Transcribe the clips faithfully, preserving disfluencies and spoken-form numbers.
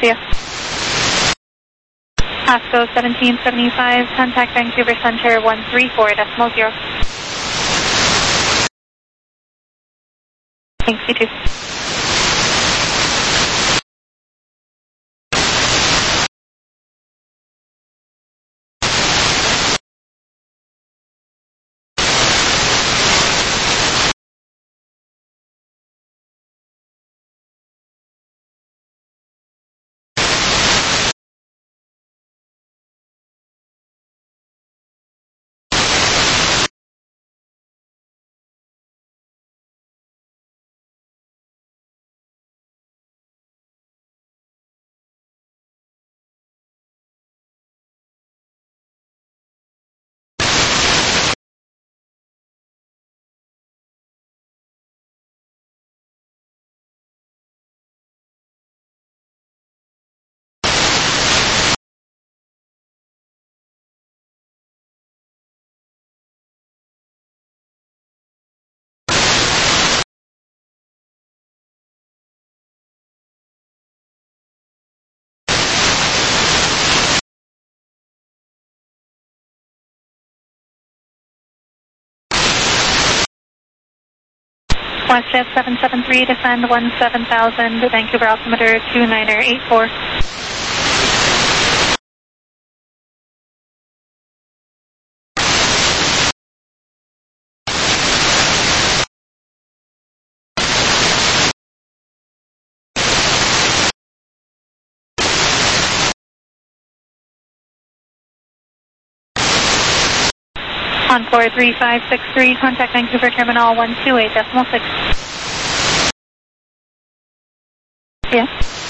See ya. Pasco seventeen seventy-five, contact Vancouver Center one three four decimal zero. Thanks, you too. WestJet seven seven three, descend one seven thousand, Vancouver altimeter two niner eight four. Encore three five six three, contact Vancouver Terminal one two eight decimal six. Yeah.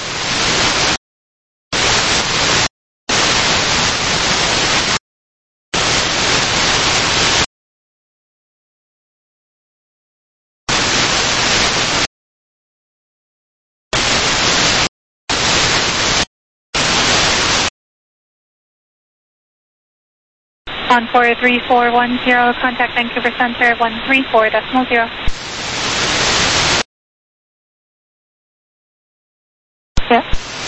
Encore three four one zero, contact Vancouver Center one three four decimal zero. Yeah.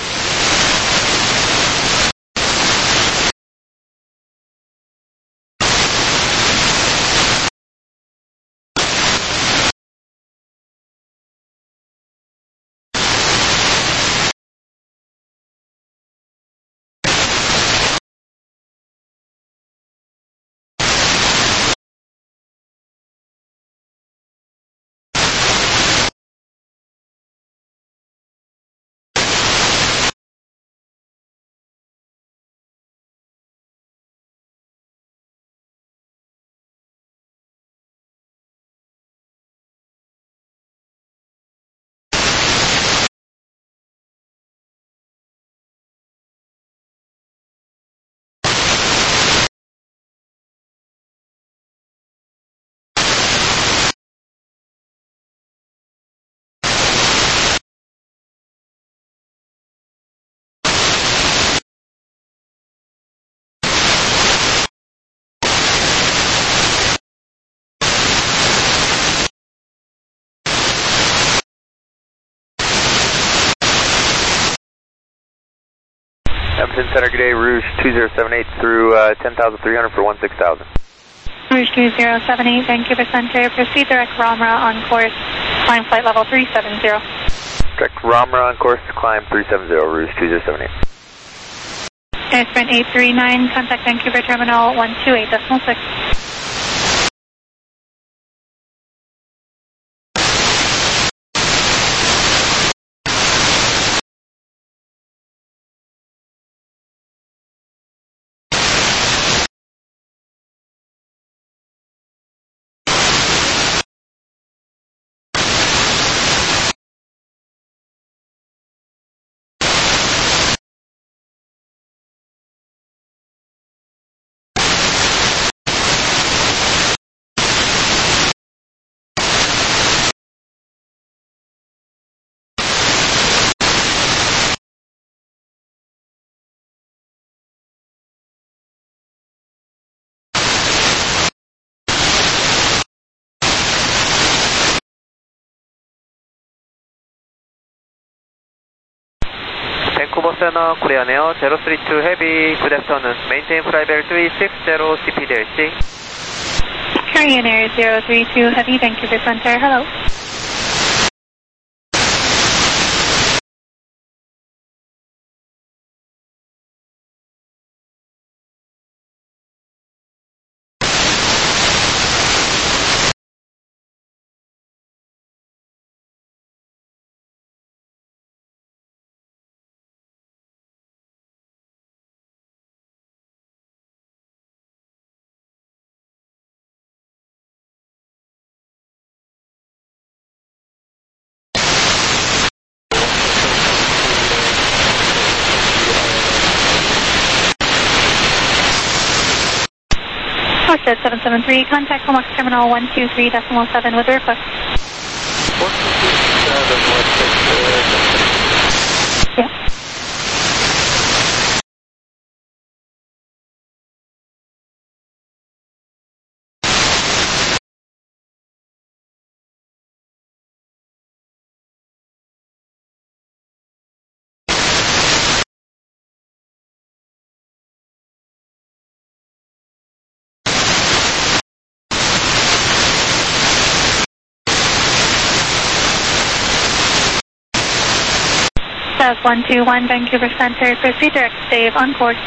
Edmonton Center, good day, Rouge two zero seven eight through uh, ten thousand three hundred for one six thousand. Rouge two zero seven eight, Vancouver Center, proceed direct Ramra on course, climb flight level three seven zero. Direct Ramra on course, climb three seven zero, Rouge two zero seven eight. Air Sprint eight three nine, contact Vancouver Terminal one two eight decimal six. Boston, Korean Air zero three two Heavy, good afternoon. Maintain flylevel three six zero C P D L C. Korean Air zero three two Heavy, Vancouver Center, hello. Orsted seven seven three, contact Comox Terminal one two three decimal seven with request. Yeah. South one two one, Vancouver Center, proceed direct Dave on course.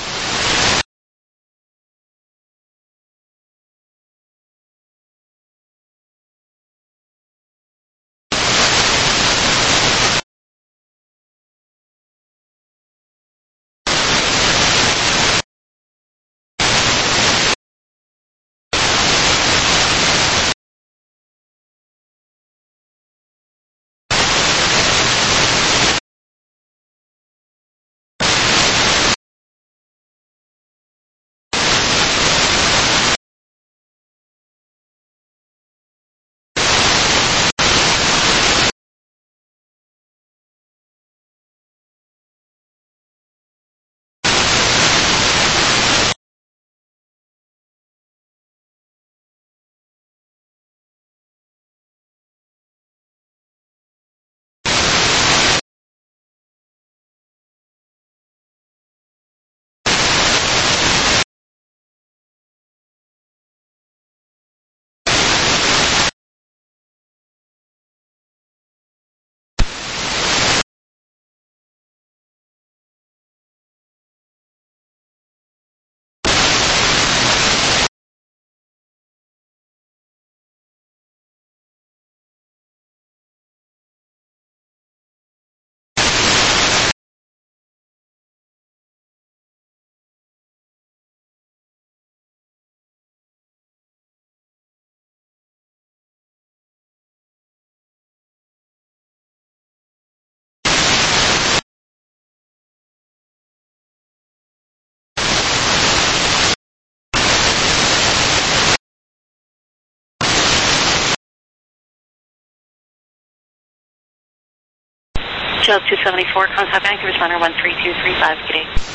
Gel two seventy-four, contact Vancouver Center one three two three five, good day.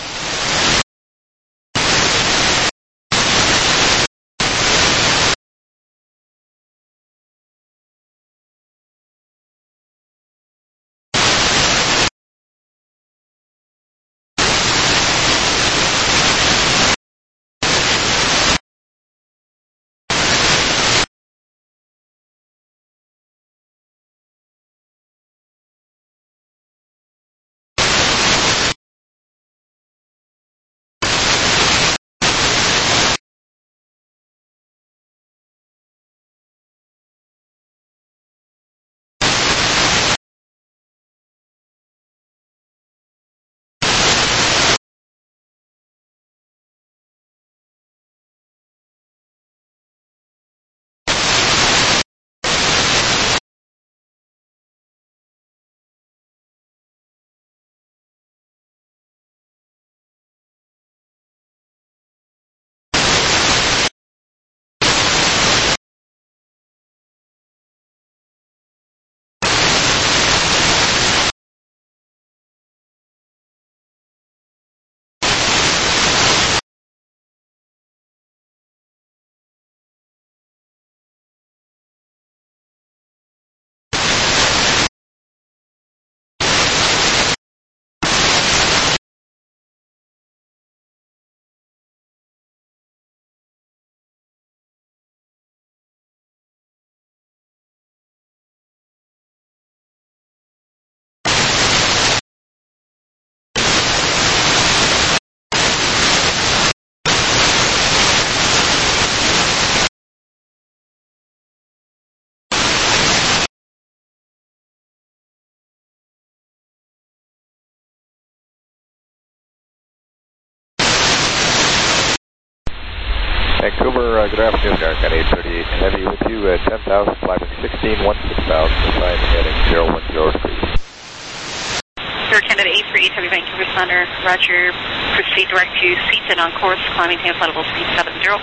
Vancouver, uh, good afternoon, American eight thirty-eight Heavy with you at ten thousand, climbing sixteen one six thousand, assign heading zero one zero three. Air Canada eight three eight Heavy Vancouver Center, roger, proceed direct to Seaton on course, climbing to flight level three seven zero.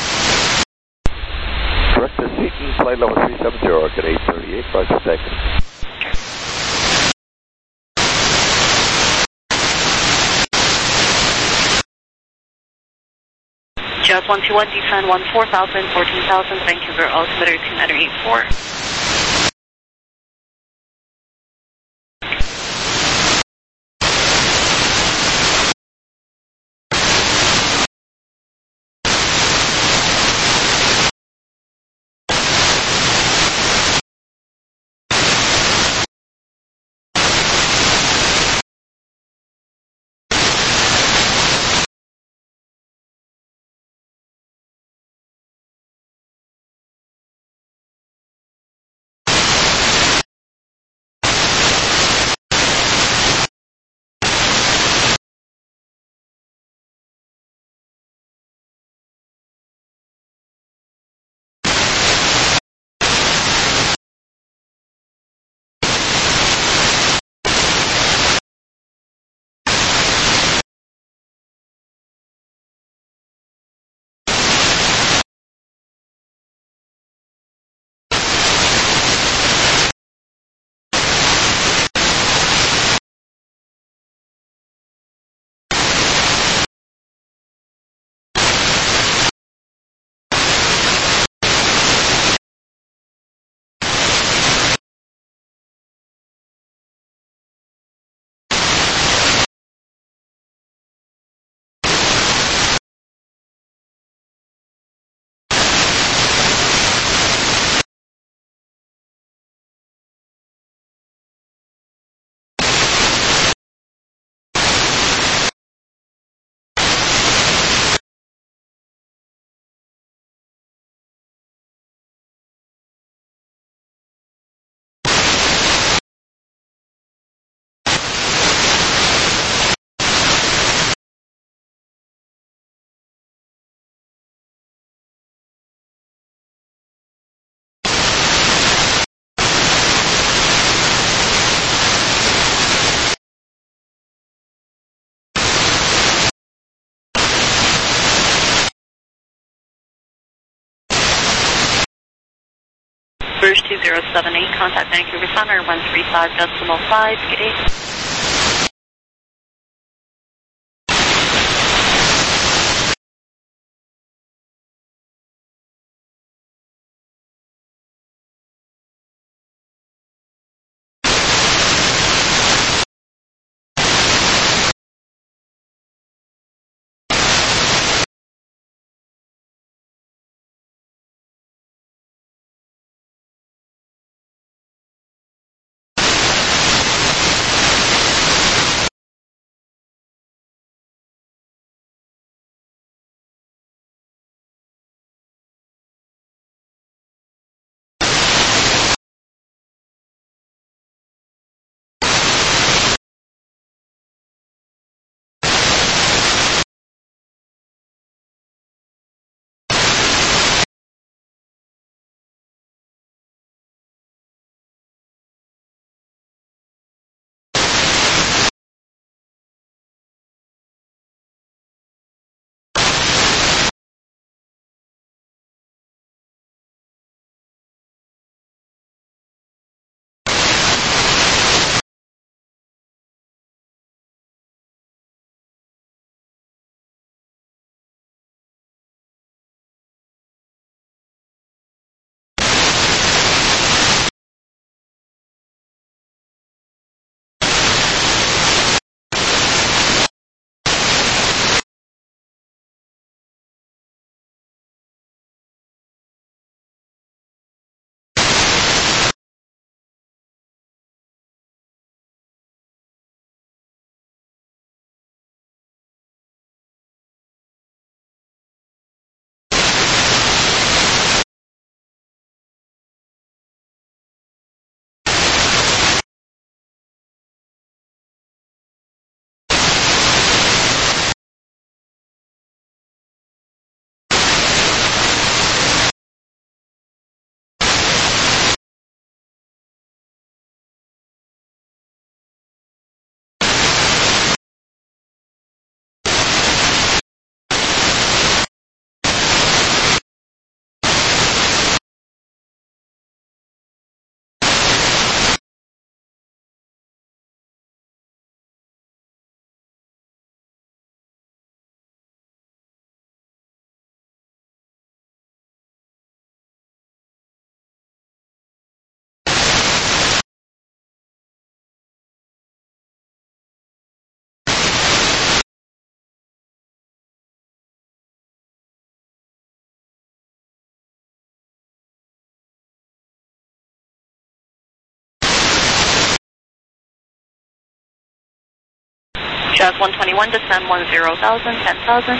Direct to Seaton, flight level three seven zero, at eight thirty-eight, roger, thank you. Jazz one two one, descend one four thousand, fourteen thousand, Vancouver, altimeter two nine eight four. First two zero seven eight, contact Vancouver Center, one three five decimal five, good day. Jazz one twenty-one, descend one zero thousand, ten thousand.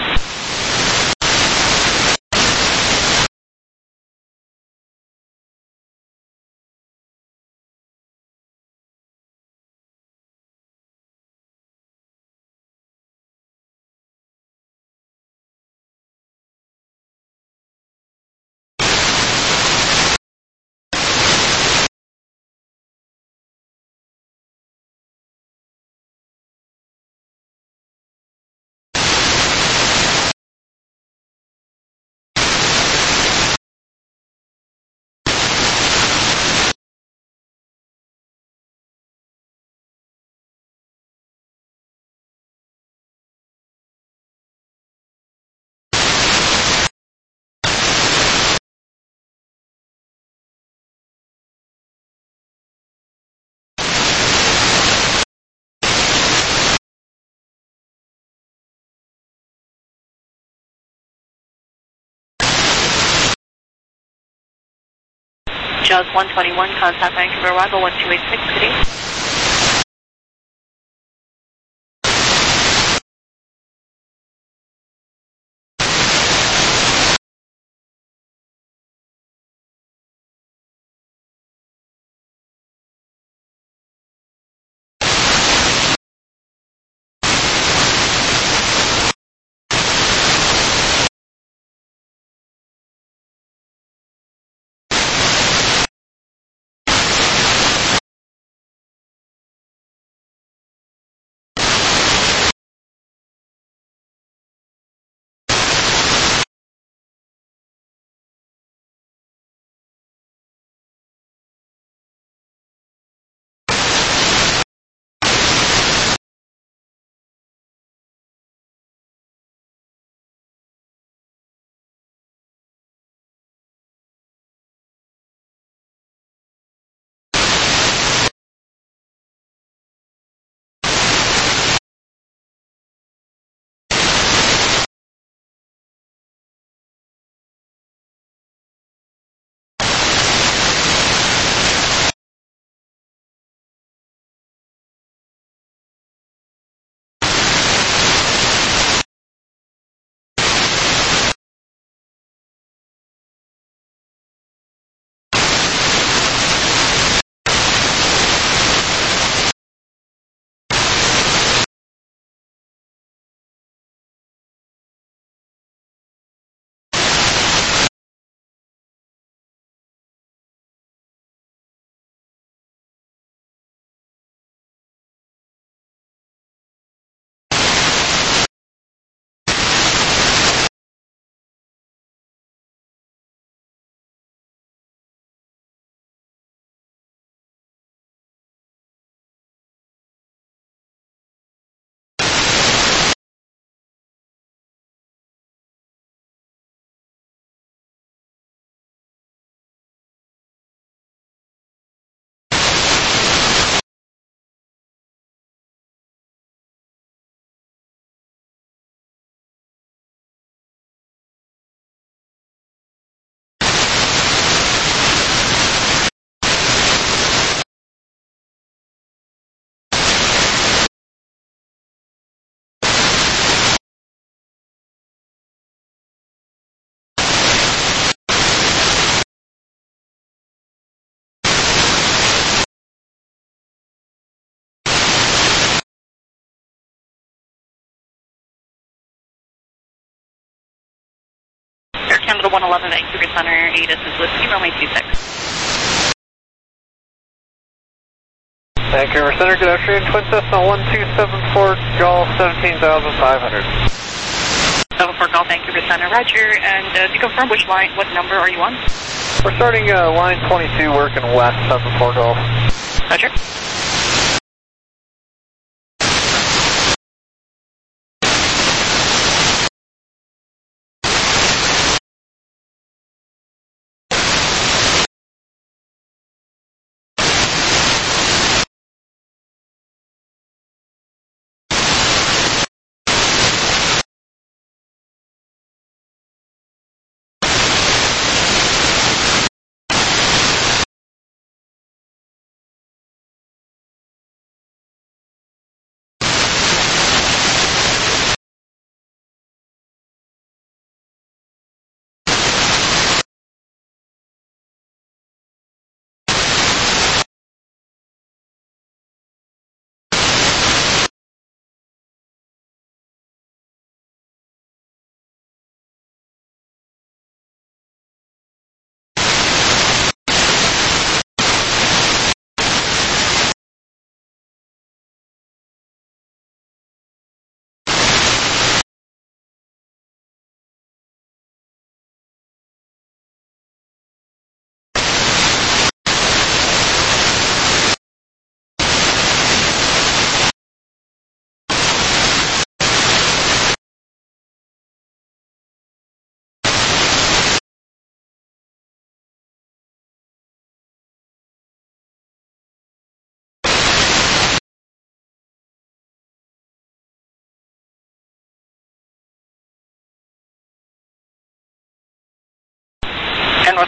Jazz one twenty-one, contact Vancouver arrival one two eight six, good evening. Air Canada one eleven, Vancouver Center, A D I S is Whiskey, runway two six. Vancouver Center, good afternoon. Twin Cessna one two seven four, Golf seventeen thousand five hundred. seven four Golf, Vancouver Center, roger. And uh, to confirm, which line, what number are you on? We're starting uh, line twenty-two, working west, seven four Golf. Roger.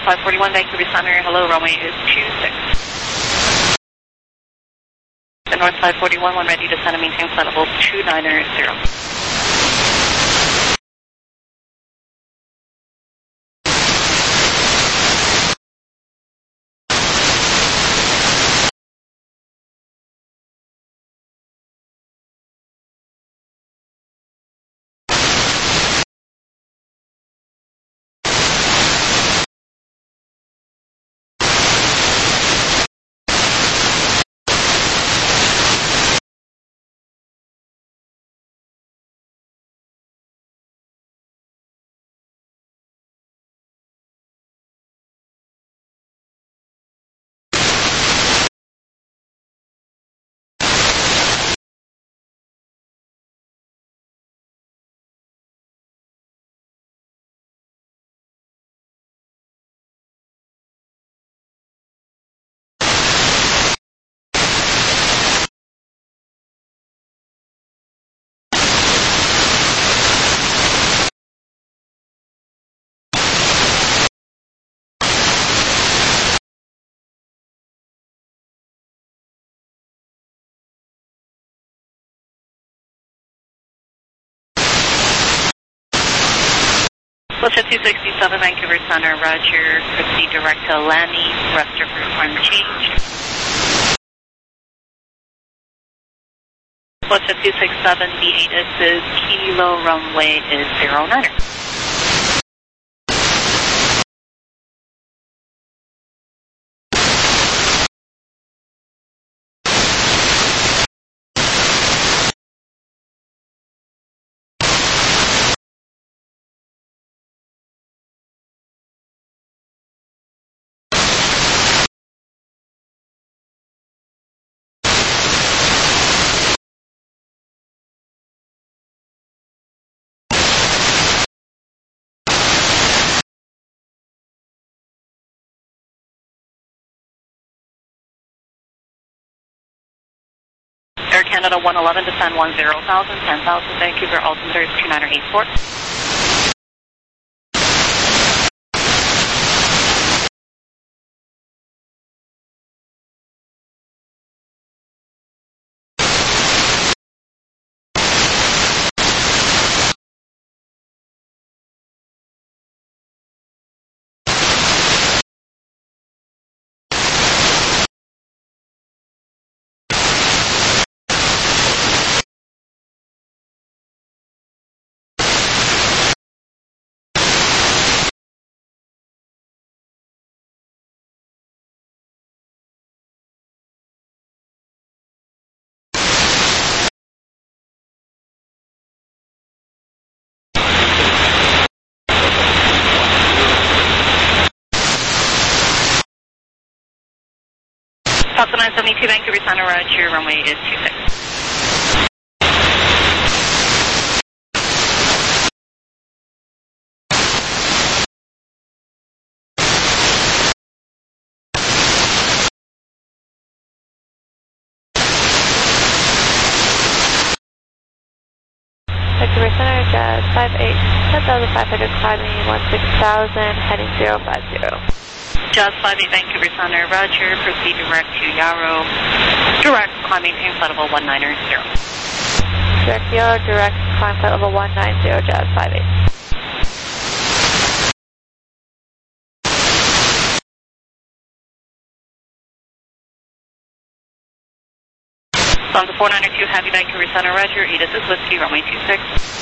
five forty-one, Vancouver Center. Hello, runway is two six. The North five forty-one, when ready to descend and maintain flight level two nine zero. Delta two sixty-seven, Vancouver Center, roger. Proceed direct to Lamy, rest of route unchanged. Delta two sixty-seven, B eight is Kilo, runway is zero niner. Air Canada one eleven, descend one zero thousand, ten thousand, Vancouver, altimeter is two niner eight four. Delta nine seventy-two, Vancouver Center, roger, runway is two six. Vancouver Center, Jazz five eight, ten thousand five hundred, climbing one six thousand, heading zero five zero. Jazz five eight, Vancouver Center, roger, proceed direct to Yarrow, direct, climbing in flight level one nine zero. Direct Yarrow, direct, climb flight level one nine zero, Jazz five eight. Songs four nine two, Heavy, Vancouver Center, roger, Edith is Whiskey, runway two six.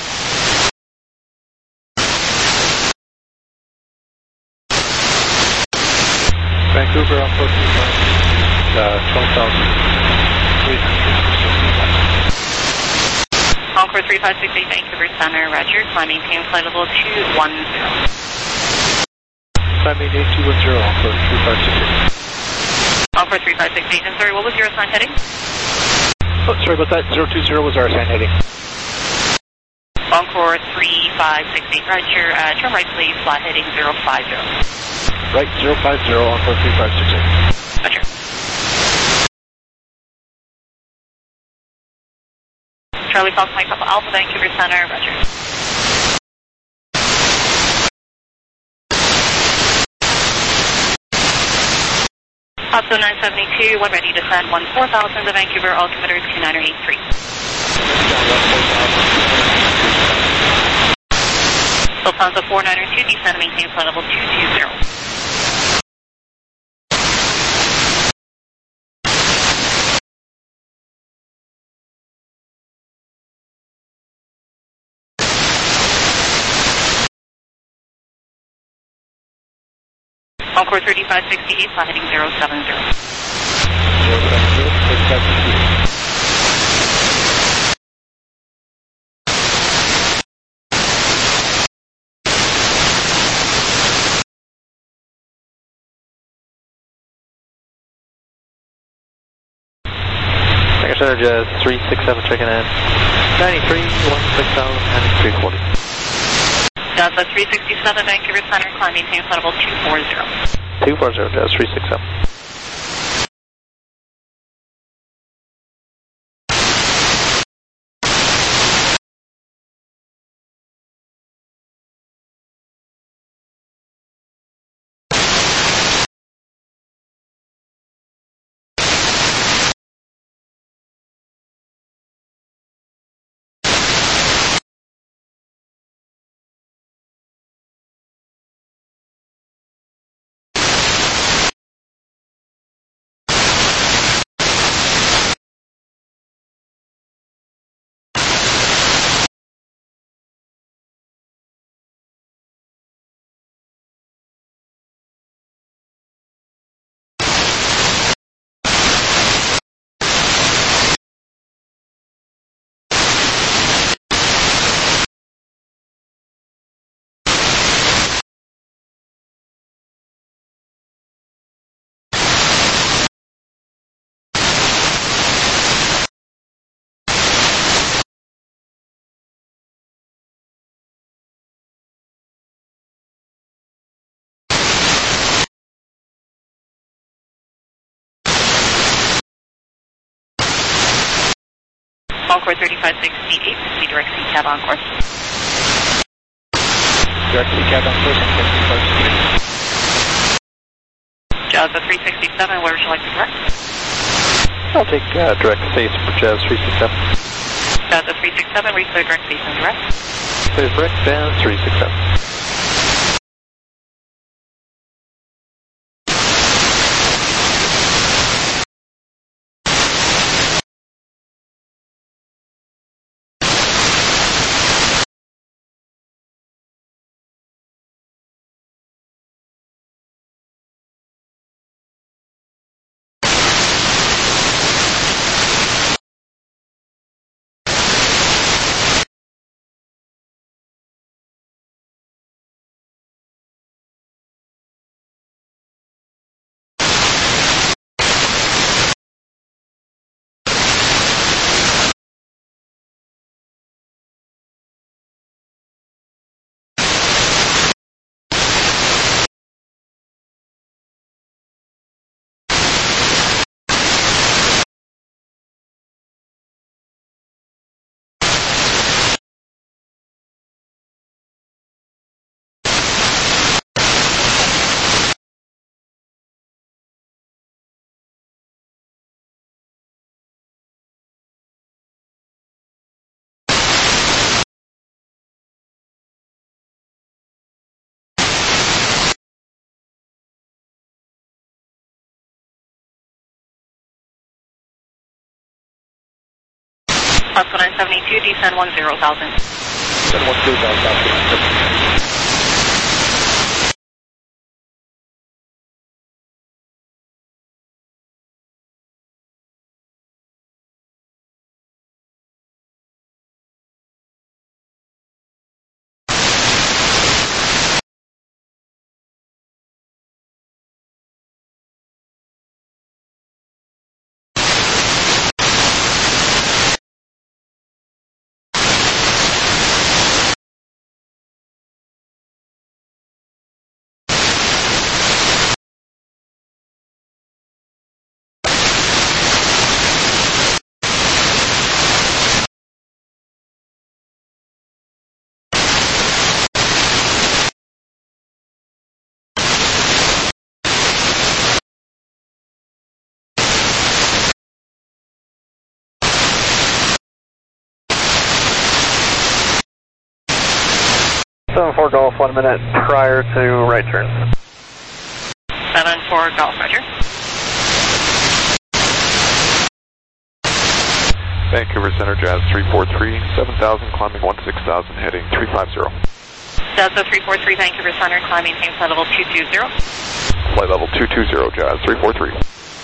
Vancouver, on four two five, uh, twelve thousand three hundred. Encore three five six eight, Vancouver Center, roger, climbing maintain flight level two one zero. Climbing eight two one zero, Encore three five six eight. Encore three five six eight, and sorry, what was your assigned heading? Oh, sorry about that, zero two zero was our assigned heading. Encore three five six eight, roger, uh, turn right please, flat heading zero five zero. Right, zero five zero, Encore three five six eight. Roger. Charlie Fox, Mike Papa Alpha, Vancouver Center, roger. Osco nine seventy-two, one ready to descend, one four thousand to Vancouver, altimeter is two nine eight three. Lufthansa four nine two, descend, maintain flight level two two zero. Encore thirty-five sixty-eight, flight heading zero seven zero. zero seven zero, thirty-five sixty-eight. Center Jazz three six seven checking in. ninety-three, one six thousand, and three forty. Jazz three sixty-seven, Vancouver Center, climb maintain flight level two four zero. two four zero, Jazz three six seven. Encore thirty-five sixty-eight, proceed direct C cab on course. Direct C cab on course, thirty-five sixty-eight. Jazz three sixty-seven, where would you like to direct? I'll take uh, direct space for Jazz three six seven. Jazz three sixty-seven, reclear direct space and direct. Clear direct, Jazz three six seven. Osco nine seventy-two, descend one zero thousand. Descend one zero thousand. seven four Golf, one minute prior to right turn. seven four Golf, roger. Vancouver Center, Jazz three four three, seven thousand, climbing one six thousand, heading three five zero. Delta three four three, Vancouver Center, climbing maintain flight level two two zero. Flight level two two zero, Jazz three four three.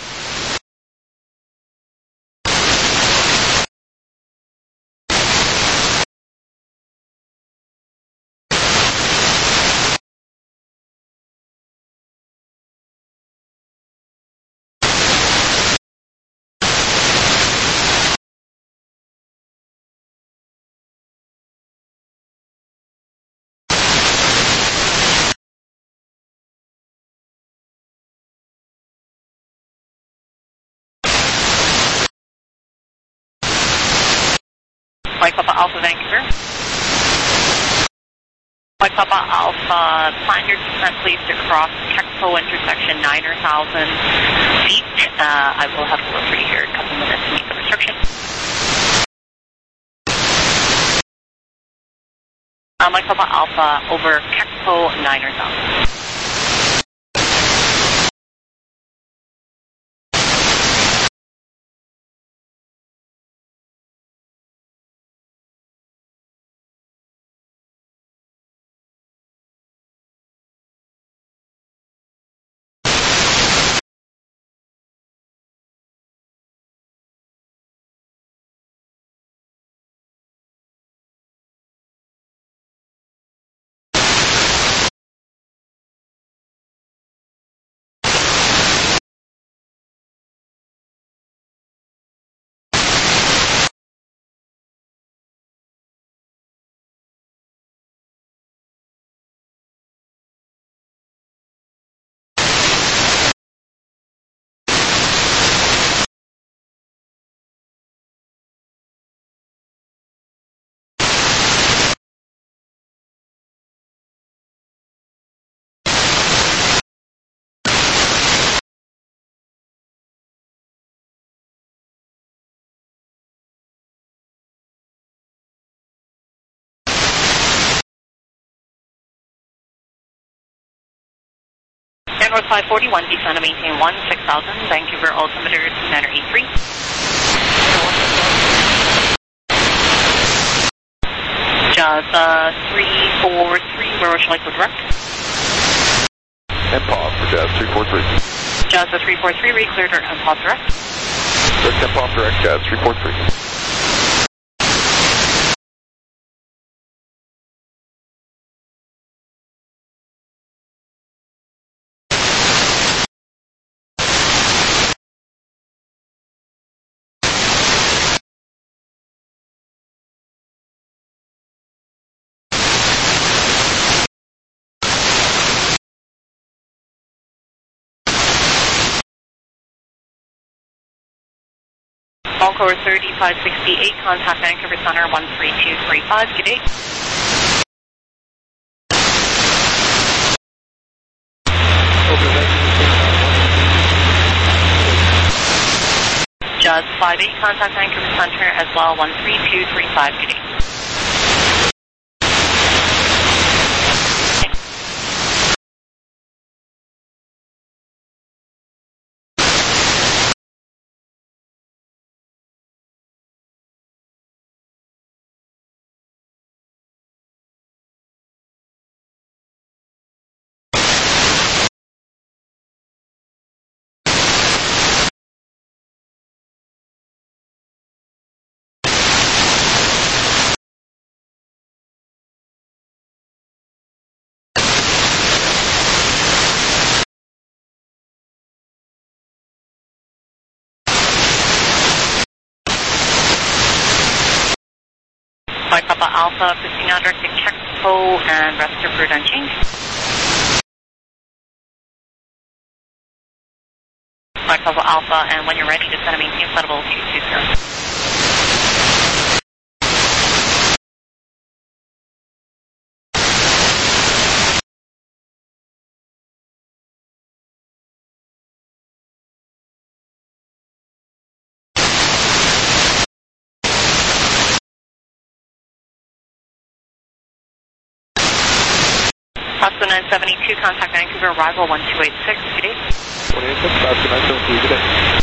Mike Papa Alpha, Vancouver. Mike Papa Alpha, plan your descent please to cross Kexpo intersection nine thousand feet. Uh, I will have to look for you here in a couple minutes to meet the restriction. Uh, Mike Papa Alpha over Kexpo nine thousand. North five forty-one, descend to maintain one six thousand, Vancouver altimeter Center eight three. Jazz uh, three four three, where would you like to direct? M P O V for Jazz three four three. Jazz three four three, re-cleared or M P O V direct? Direct M P O V direct, Jazz three four three. Encore thirty-five sixty-eight, contact Vancouver Center one three two three five, good day. Jazz five eight, contact Vancouver Center as well, one three two three five, good day. Mike Papa Alpha, proceed now direct to Kexpo and rest of route unchanged. Mike Papa Alpha, and when you're ready, descend and maintain flight level two two zero. Oscar nine seventy-two, contact Vancouver, arrival one two eight six, good day. one eight six, Oscar nine seventy-two, good day.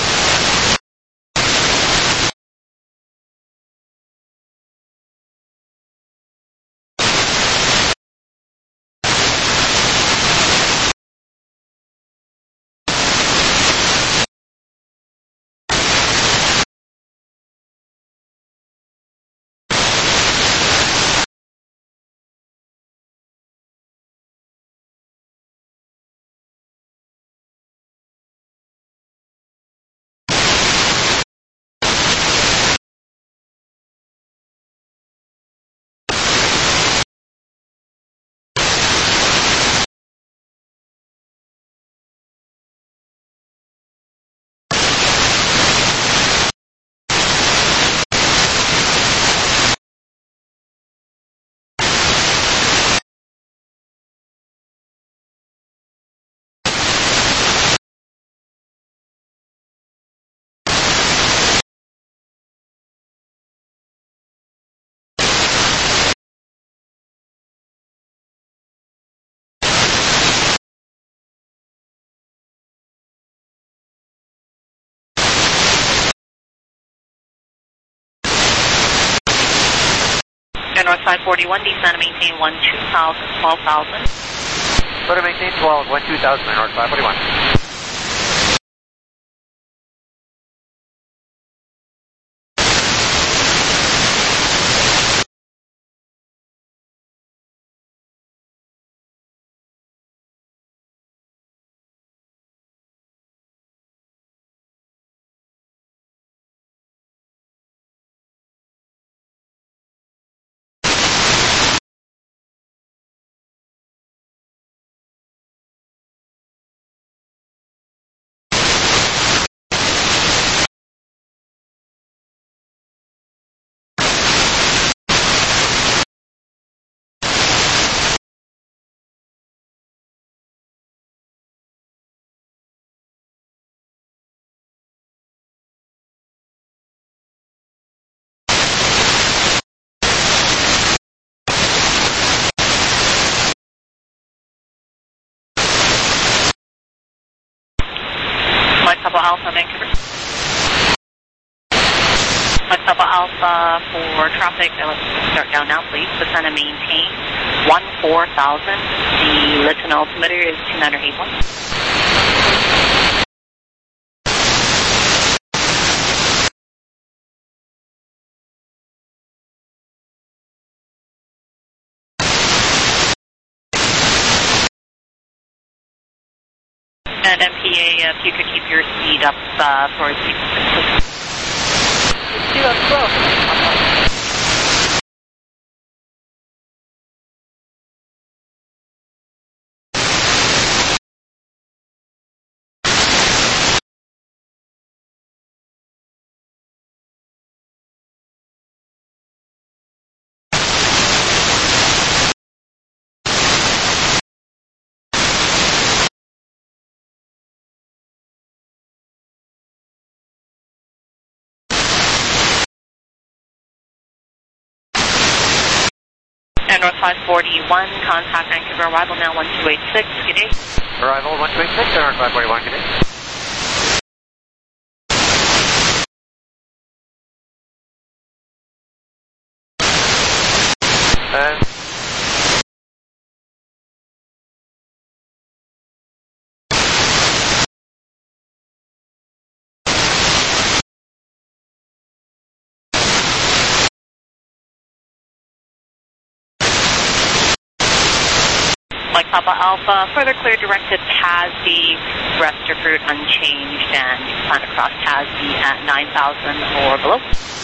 And Northside forty-one, descend and maintain one two thousand, twelve thousand. Go to maintain twelve, one two thousand, Northside forty-one. Mike Papa Alpha, Vancouver. Mike Papa Alpha for traffic, uh, let's start down now please. Descend and maintain one four thousand. The Lytton altimeter is two nine eight one. And M P A, uh, if you could keep your speed up uh, for sequence. Speed up slow. And Northside forty-one, contact Vancouver, arrival now one two eight six, good day. Arrival one two eight six, Northside forty-one, good day. And Mike Papa Alpha, further clear directed Tasby, rest of route unchanged, and you plan to cross Tasby at nine thousand or below.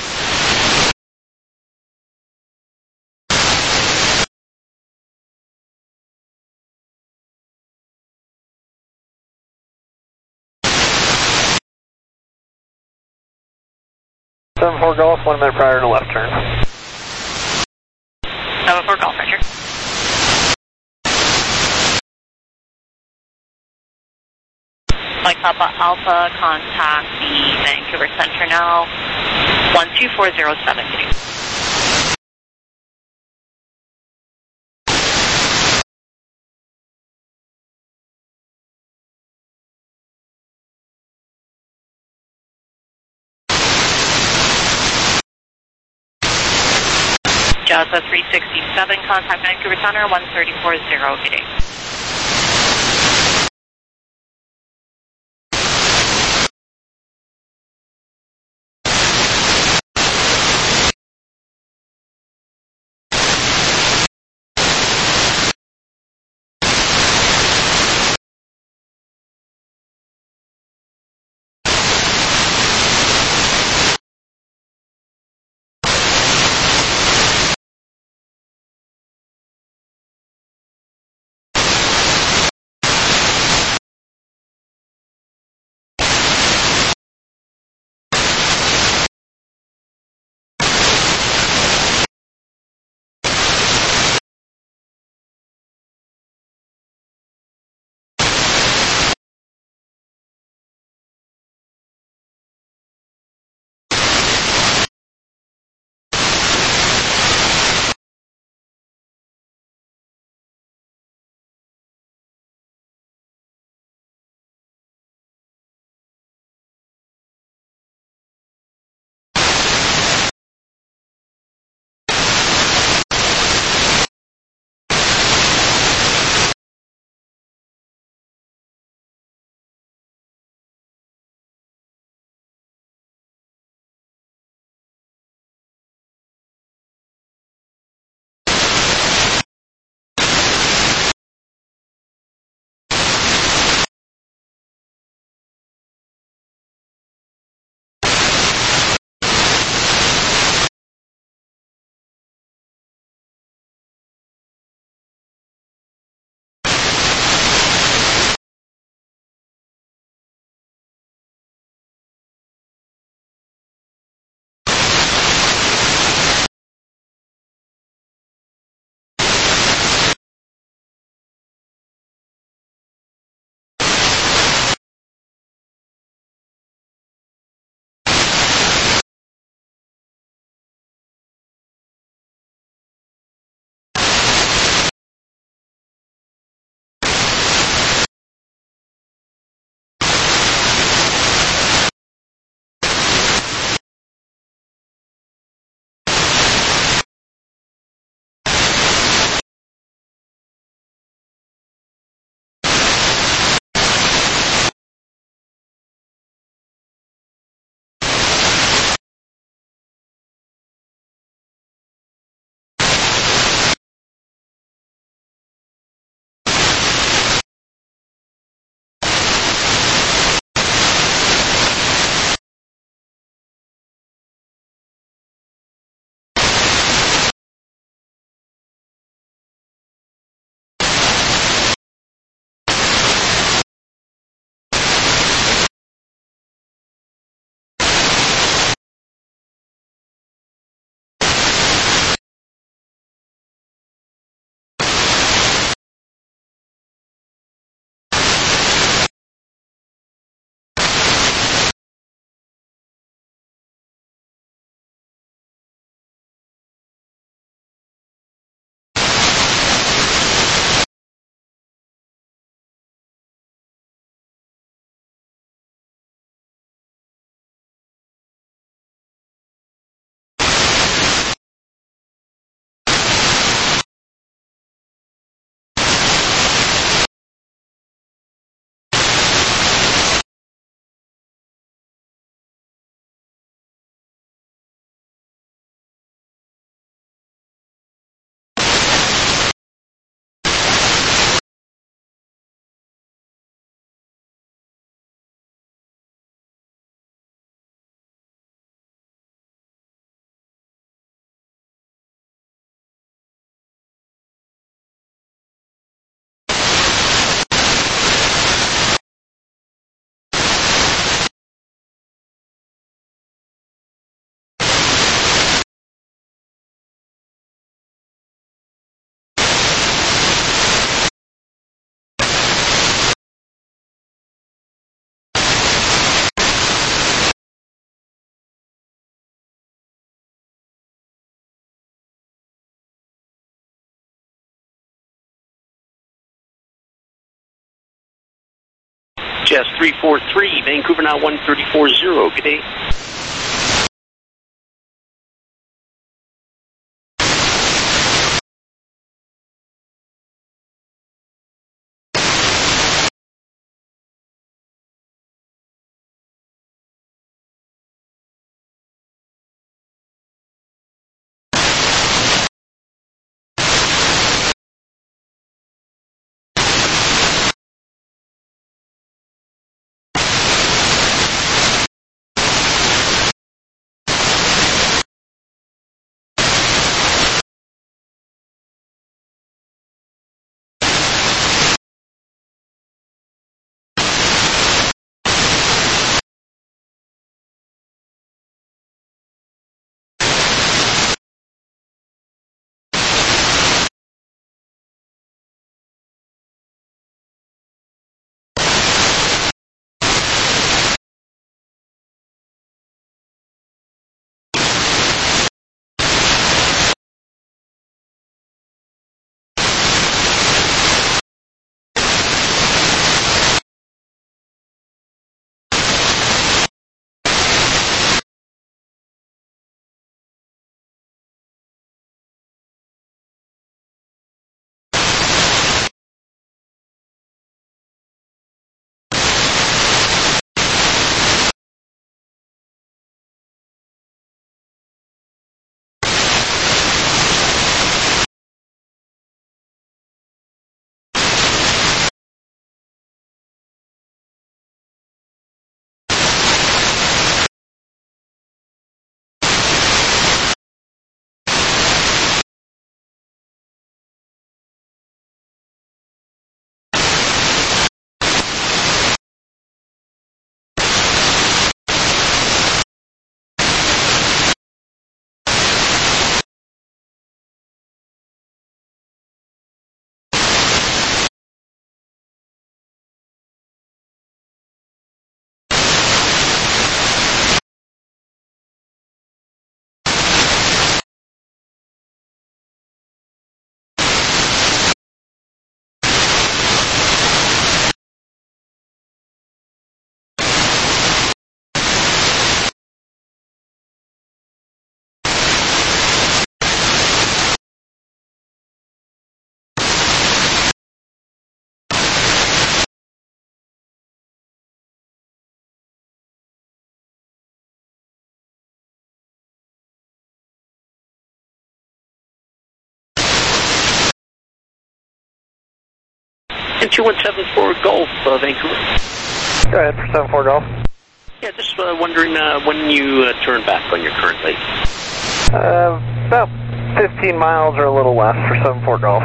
seven four Golf, one minute prior to left turn. seven four Golf, Roger. Mike Papa Alpha, contact the Vancouver Center now, one two four zero seven. Piazza three sixty-seven, contact Vancouver Center, one three four zero, good day. Jazz three four three, Vancouver now one three four zero, good day. And two one seven for Golf, uh, Vancouver. Go ahead for seven four Golf. Yeah, just uh, wondering uh, when you uh, turn back on your current lane. Uh, about fifteen miles or a little less for seven four Golf.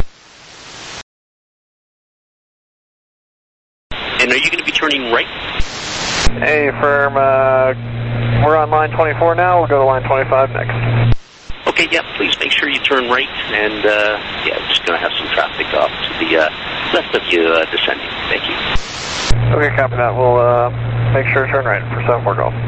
And are you going to be turning right? Hey, firm, uh, we're on line twenty-four now. We'll go to line twenty-five next. Okay, yeah, please make sure you turn right. And, uh, yeah, we're just going to have some traffic off to the uh, left of you uh, descending. Thank you. Okay, copy that. We'll uh, make sure to turn right for seven four Golf.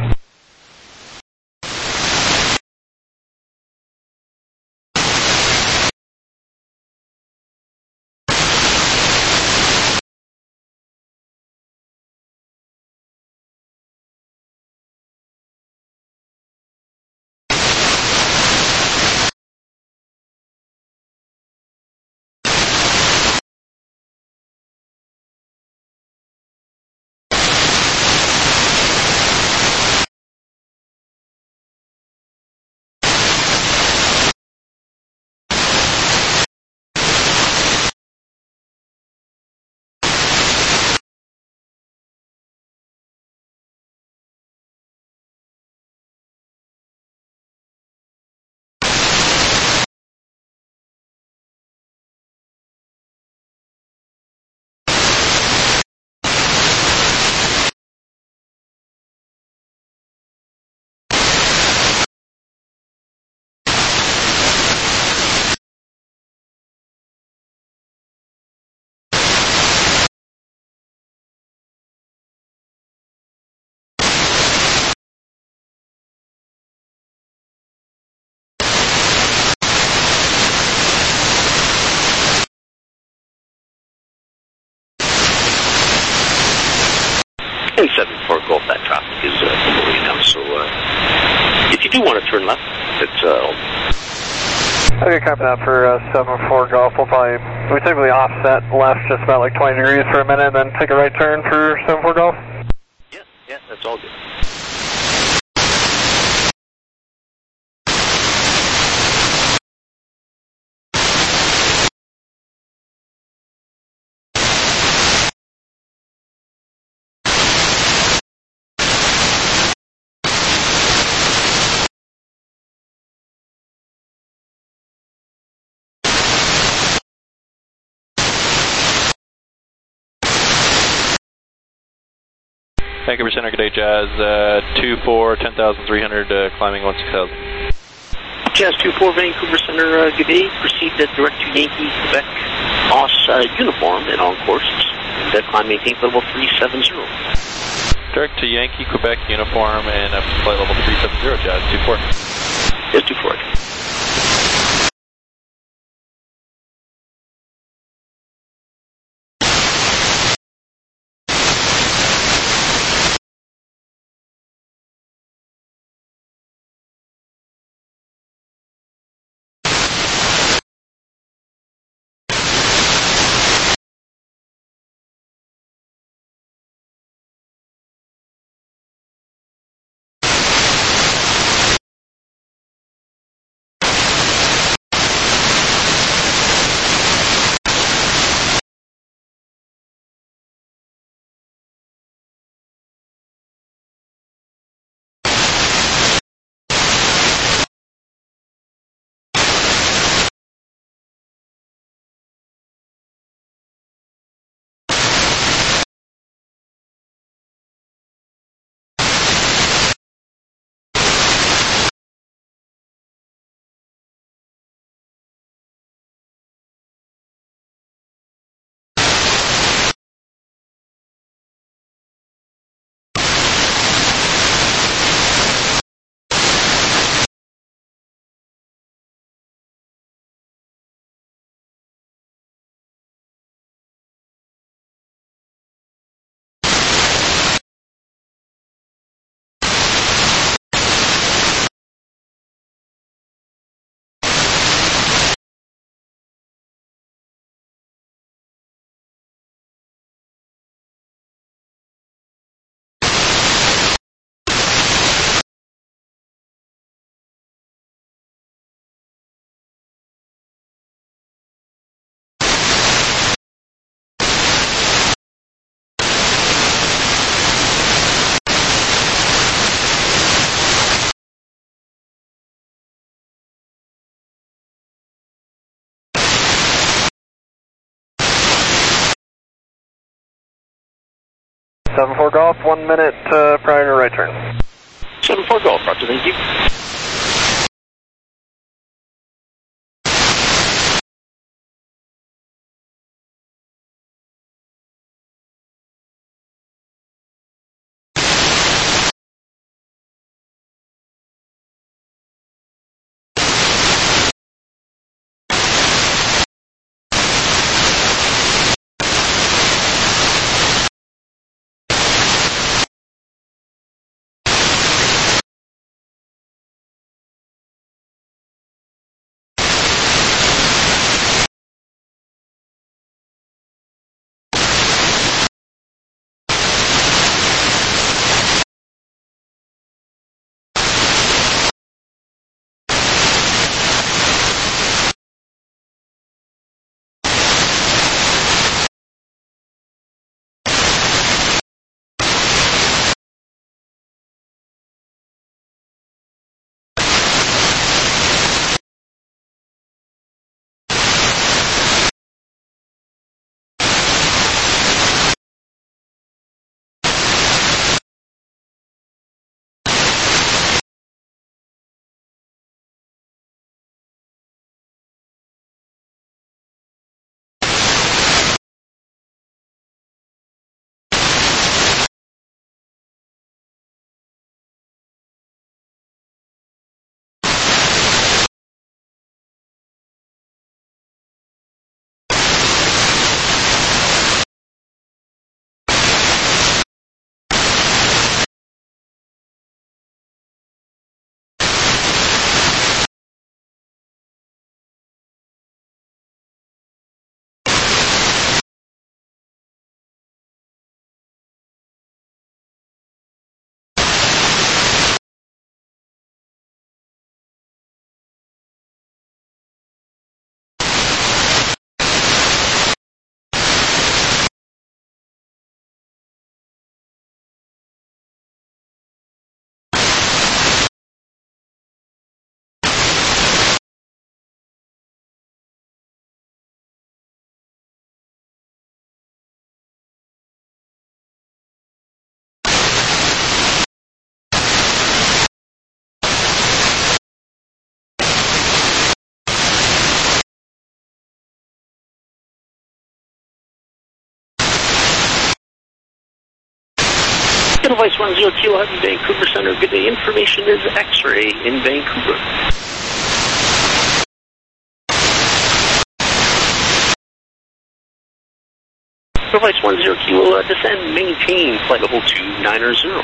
And seven four Golf, that traffic is uh, moving now. So uh, if you do want to turn left, it's... Uh, Okay, copy that for uh, seven four Golf. We'll probably, we typically offset left just about like twenty degrees for a minute, then take a right turn for seven four Golf. yeah, yeah, that's all good. Vancouver Center, good day, Jazz. Uh, two four, ten thousand three hundred, uh, climbing one six thousand. Jazz two four, Vancouver Center, uh, good day. Proceed uh, direct to Yankee, Quebec, O S uh, uniform and on course. Dead climb maintain level three seven zero. Direct to Yankee, Quebec, uniform, and uh, flight level three seven zero, Jazz two four. Jazz two four. seven four Golf, one minute uh, prior to right turn. seven four Golf, Roger, thank you. Device one zero Kilo Heavy, Vancouver Center. Good day. Information is X-ray in Vancouver. Device one zero Kilo, uh, descend, maintain flight level two niner zero.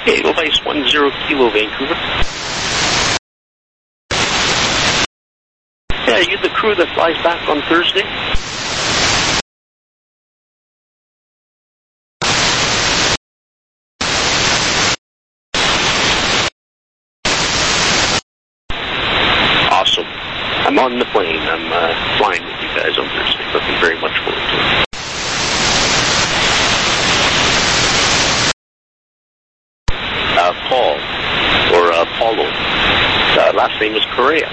Okay, Edelweiss one zero Kilo Vancouver. Yeah, are you the crew that flies back on Thursday? Awesome. I'm on the plane. I'm uh, flying with you guys on Thursday. Looking very much forward to it. Uh, Paul, or uh, Paulo. Uh, last name is Correa.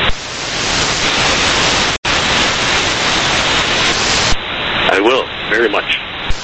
I will, very much.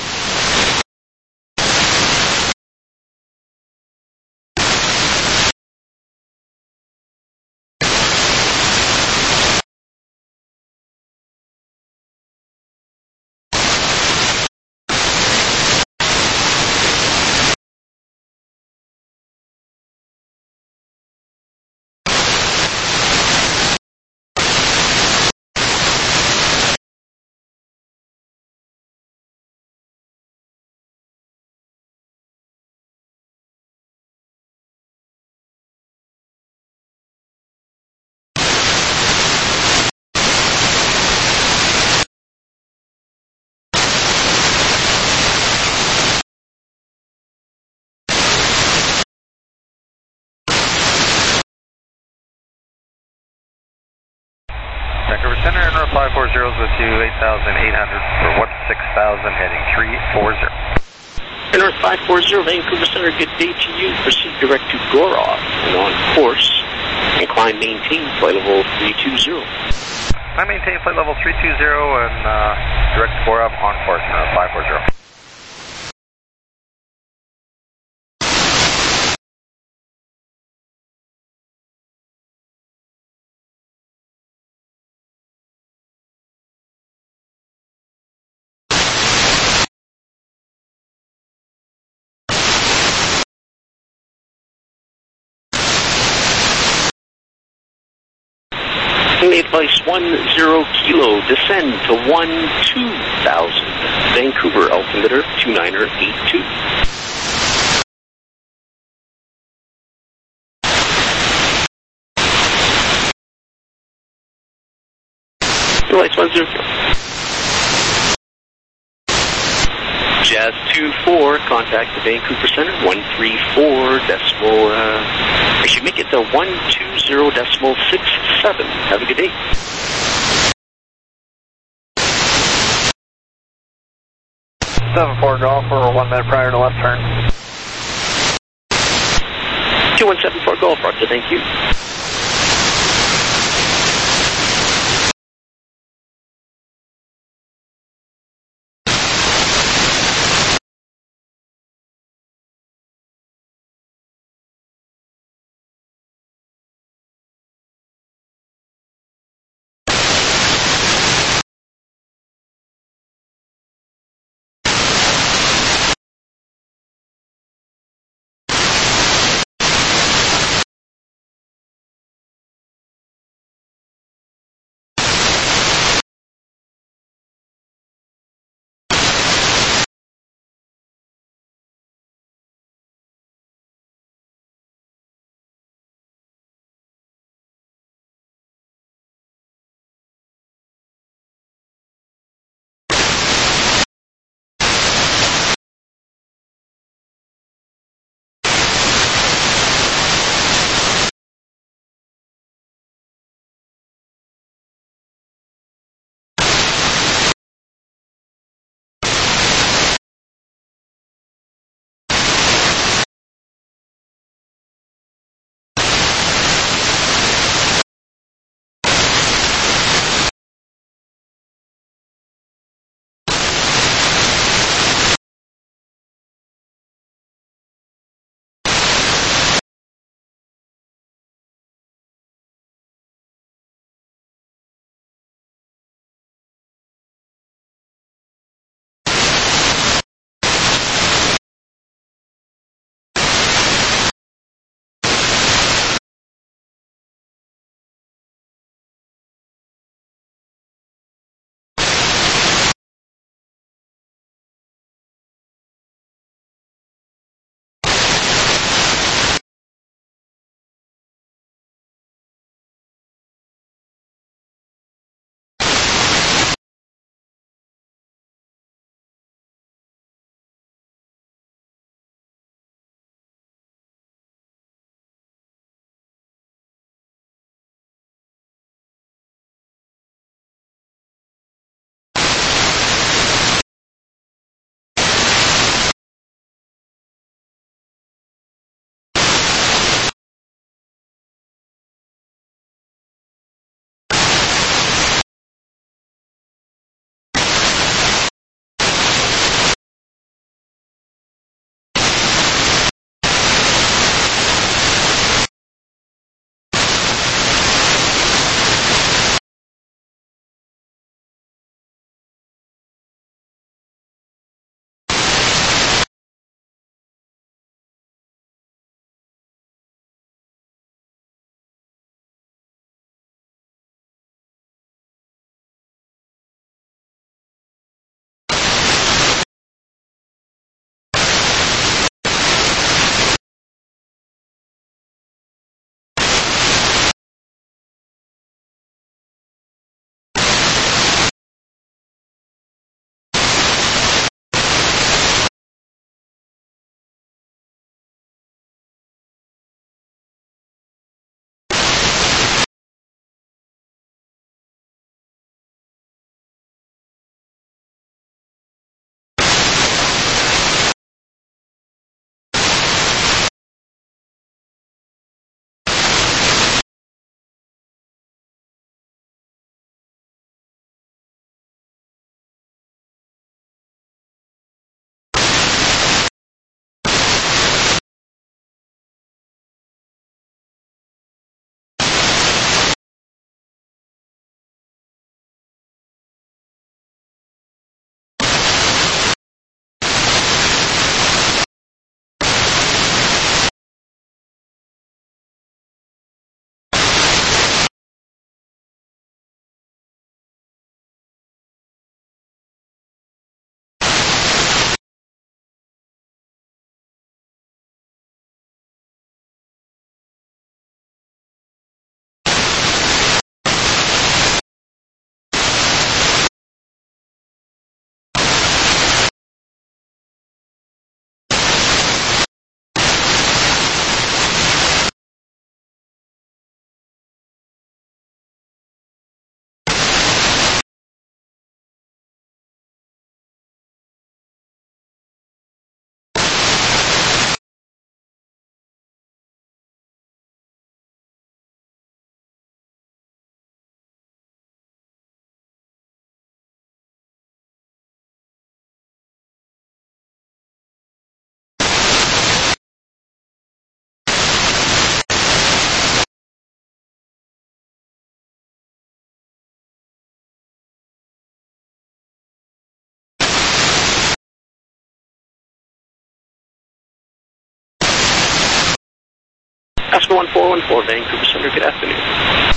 Vancouver Center, Enroute five four zero is with you, eight thousand eight hundred for one six thousand, heading three four zero. Enroute five four zero, Vancouver Center, good day to you. Proceed direct to Gorov and on course. And climb maintain flight level three two zero. I maintain flight level three two zero and uh, direct to Gorov on course, Enroute five four zero. Advice one zero Kilo, descend to one two thousand. Vancouver, altimeter two niner eight two. Advice one zero Kilo. Jazz two four, contact the Vancouver Center, one three four decimal, uh, I should make it the one two zero decimal six seven. Have a good day. seven four Golf for one minute prior to left turn. two one seven four Golf, Roger, thank you. Oscar one four one four, Vancouver Center, good afternoon.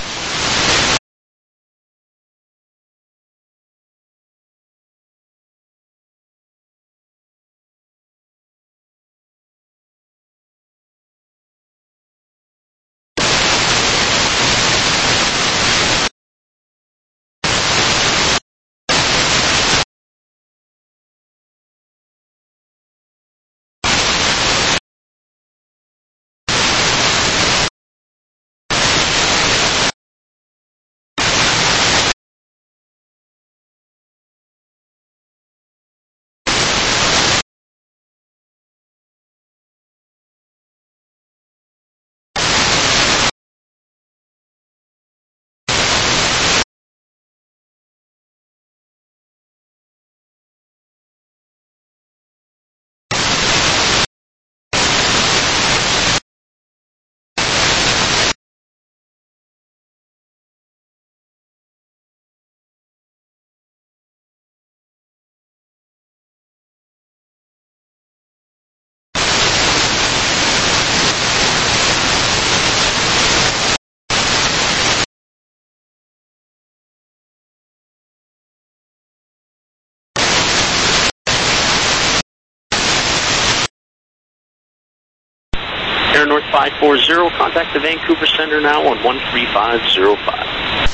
Air North five four zero, contact the Vancouver Center now on one three five zero five.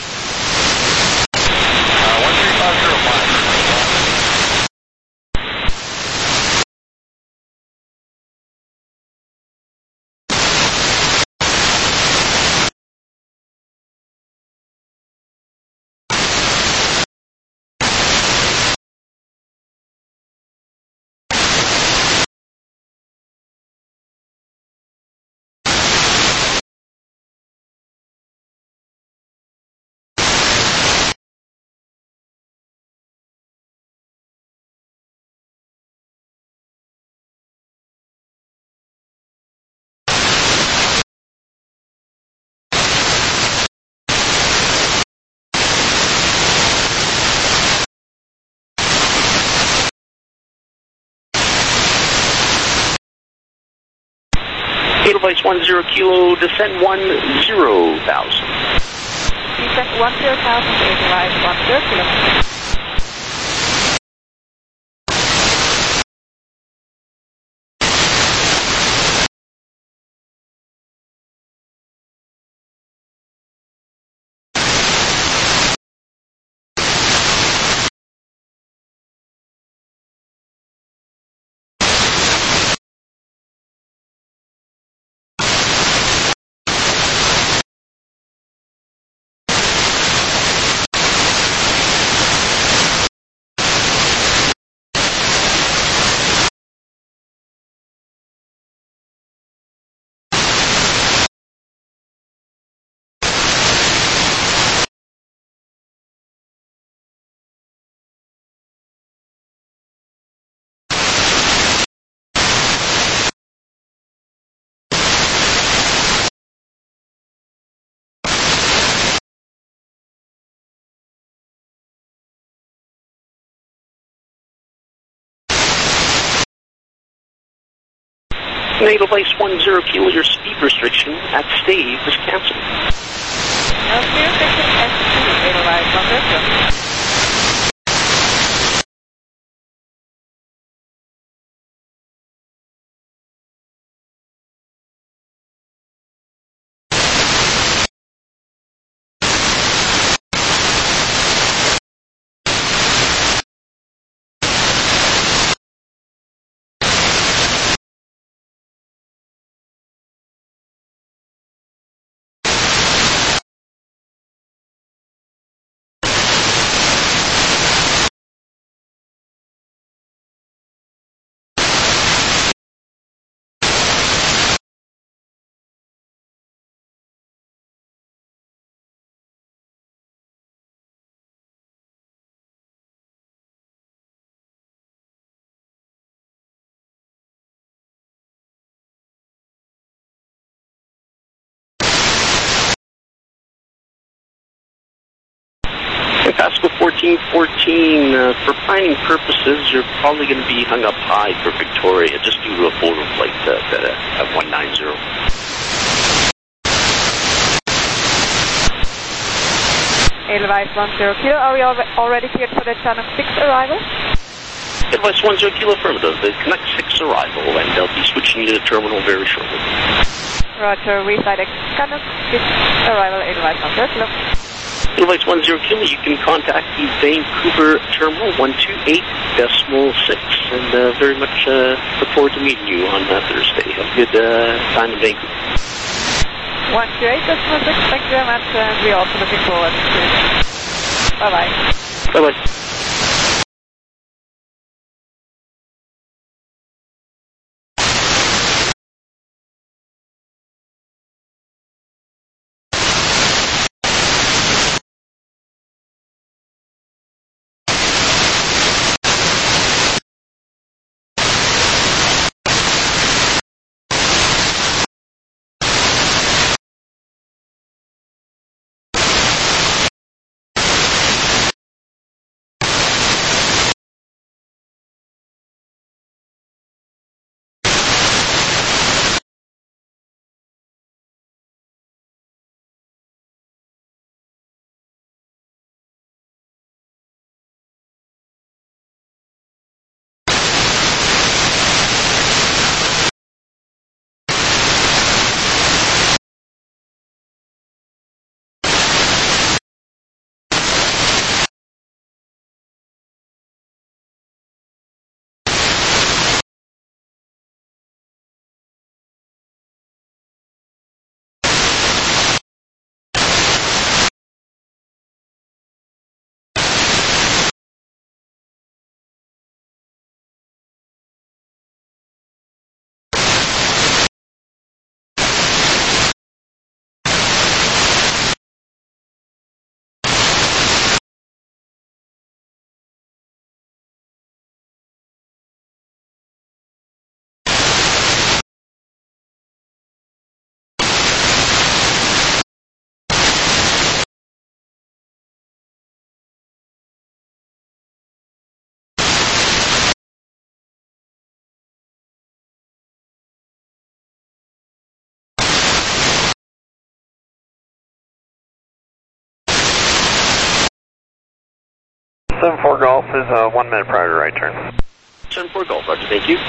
Uh, one three five zero five. Edelweiss one zero kilo, descent one zero thousand. Descent one zero thousand, Edelweiss one zero kilo. Edelweiss one zero kilo, your speed restriction at Stave is canceled. No speed restriction at Stave, Edelweiss one zero kilo. Pasco fourteen fourteen, uh, for planning purposes, you're probably going to be hung up high for Victoria just due to a boulder flight uh, at, uh, at one nine zero. Edelweiss one zero kilo. Are we al already cleared for the Channel six arrival? Advice one zero kilo affirmative. The Connect six arrival, and they'll be switching to the terminal very shortly. Roger, we flight Channel six arrival, Edelweiss one zero kilo. Edelweiss one zero kilo, you can contact the Vancouver terminal one two eight decimal six, and uh, very much uh, look forward to meeting you on uh, Thursday. Have a good uh, time in Vancouver. one two eight decimal six, thank you very much, and we're also looking forward to it. Bye-bye. Bye-bye. seven four Golf is uh, one minute prior to right turn. seven four Golf, Roger, thank you.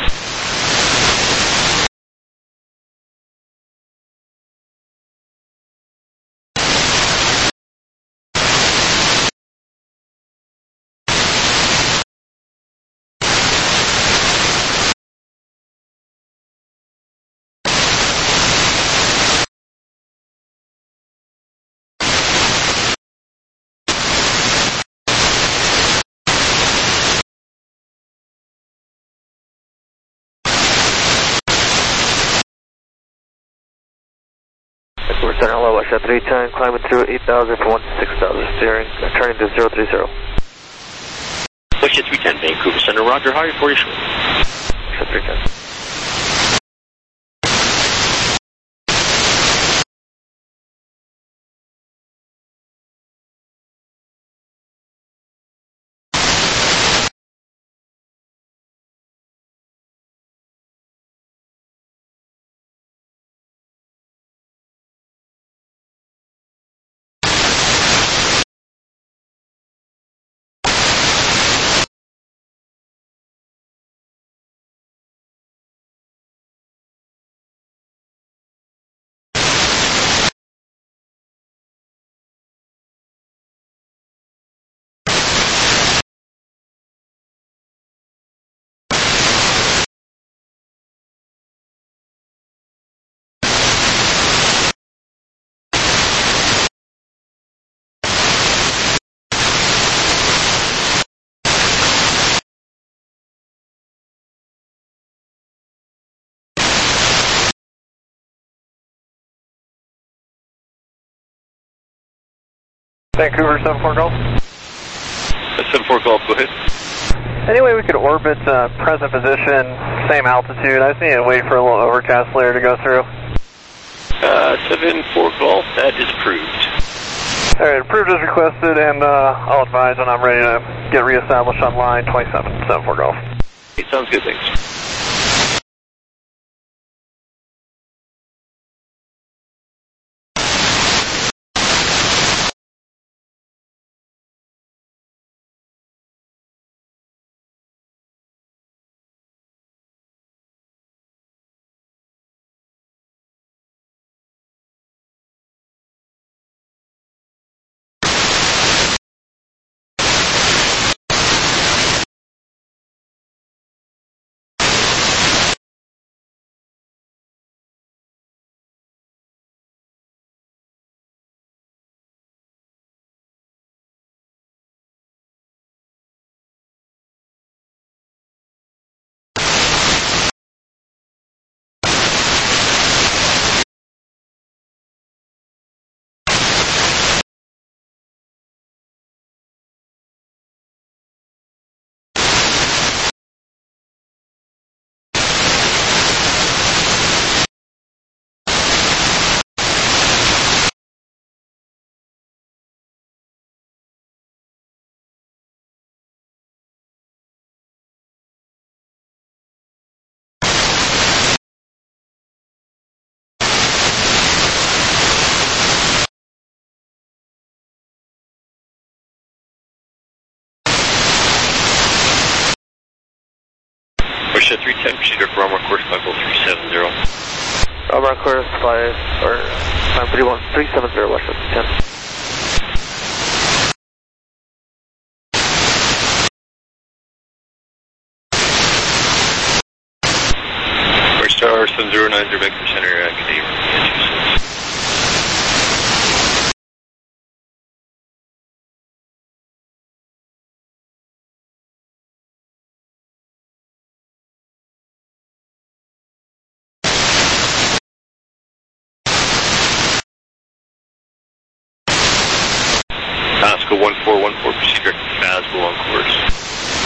Vancouver Center, hello, West three ten, climbing through eight thousand for one six thousand, steering, uh, turning to zero three zero. West three ten, Vancouver Center, Roger, how are you for you shortly? West three ten. Vancouver seven four Golf. seven four Golf, go ahead. Anyway, we could orbit uh, present position, same altitude. I just need to wait for a little overcast layer to go through. Uh, seven four Golf, that is approved. Alright, approved as requested, and uh, I'll advise when I'm ready to get reestablished on line twenty-seven, seven four Golf. Okay, sounds good, thanks. Course uh, three ten, proceed direct Romar, course climb level three seven zero. Romar course five, or climb three one three seven zero west of ten. Star seven zero nine zero Vancouver Center, uh, good day, Massachusetts. Oscar one four one four, proceed direct to Fasbo on course.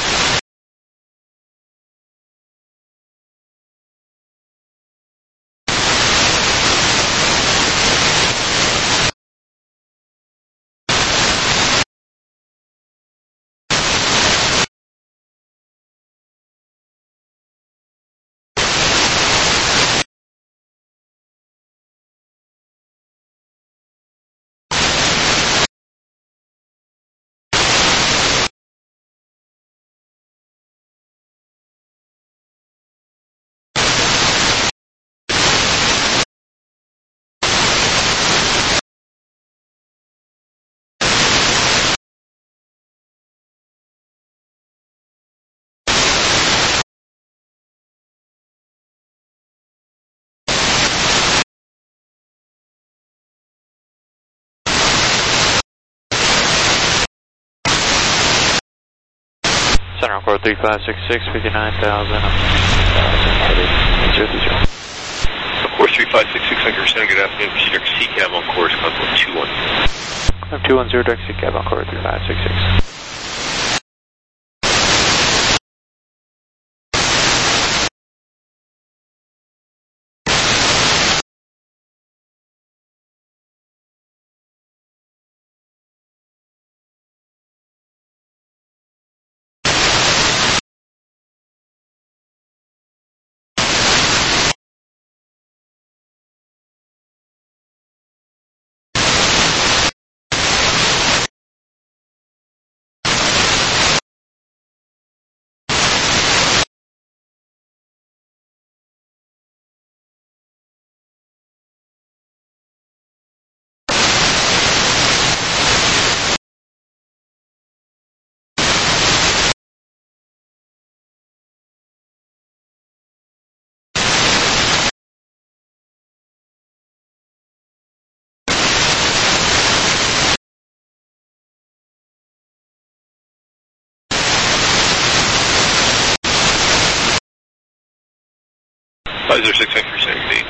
Center on course three five six six, fifty-nine thousand, heading zero two zero. Course three five six six, Vancouver Center, good afternoon, proceed direct C cab on course, climb level two one zero. I'm two one zero, direct C cab on course three five six six. five zero six, Vancouver Center, good day.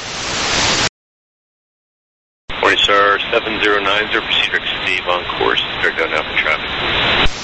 Morningstar seven zero nine zero, proceed direct Steve on course, start down now for traffic.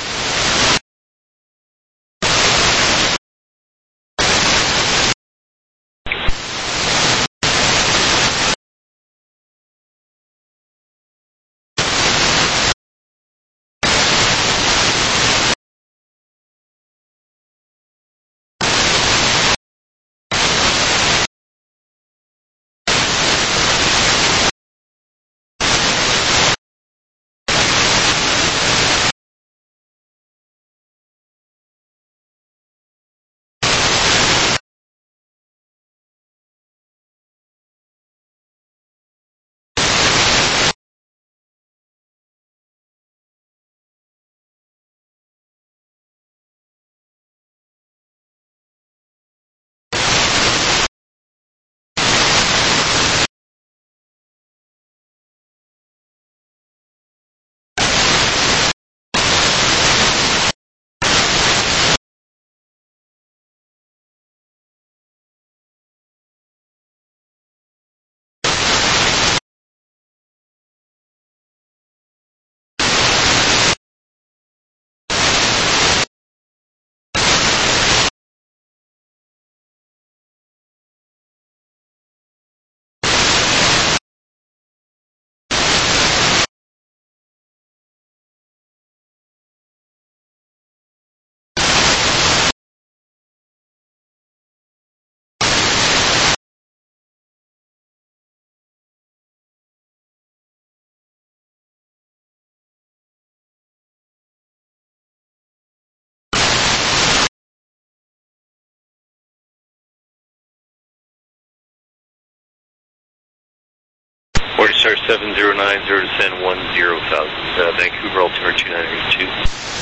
Empire seven zero nine zero, descend one zero thousand, uh, Vancouver altimeter two nine eight two.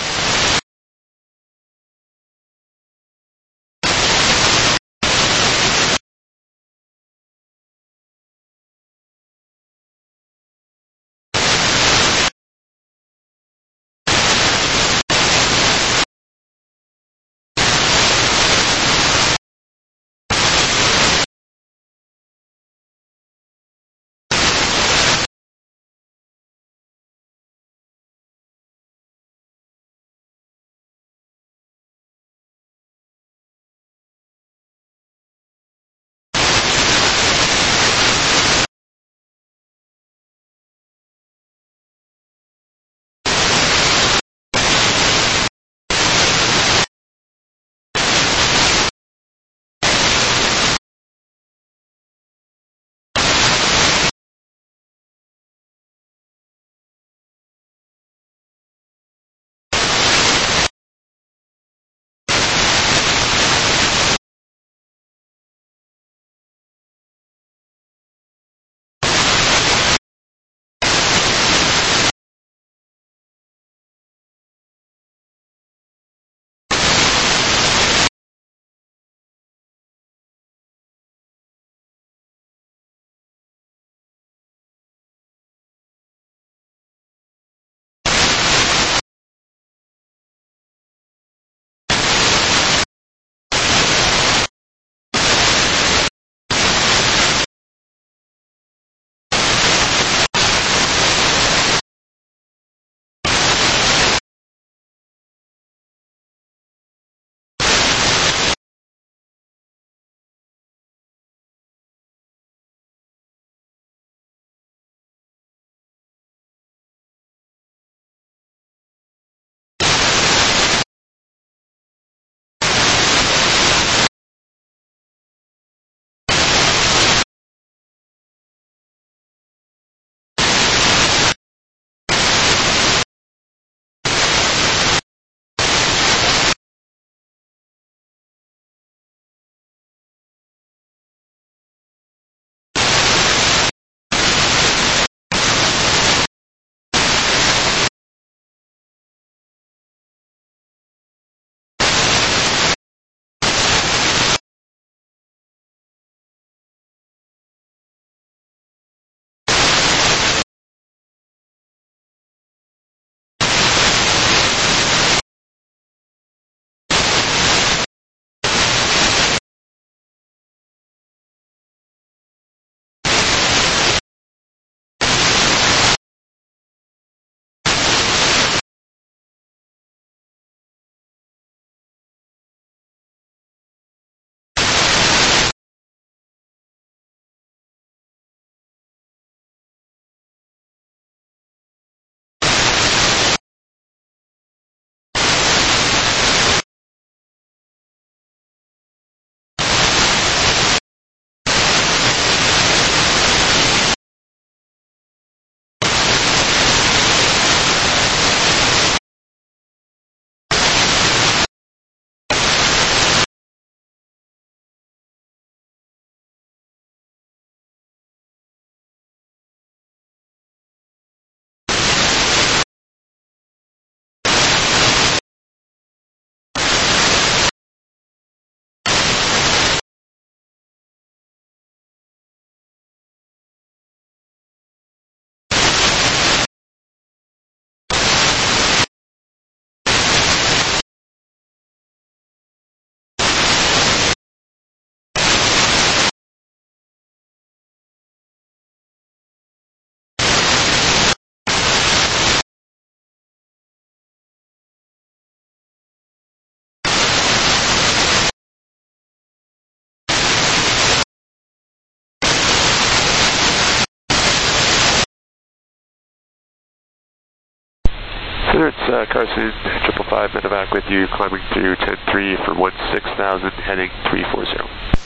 Sir, it's uh, Carson, triple five medevac with you, climbing through ten three for one six thousand, heading three four zero.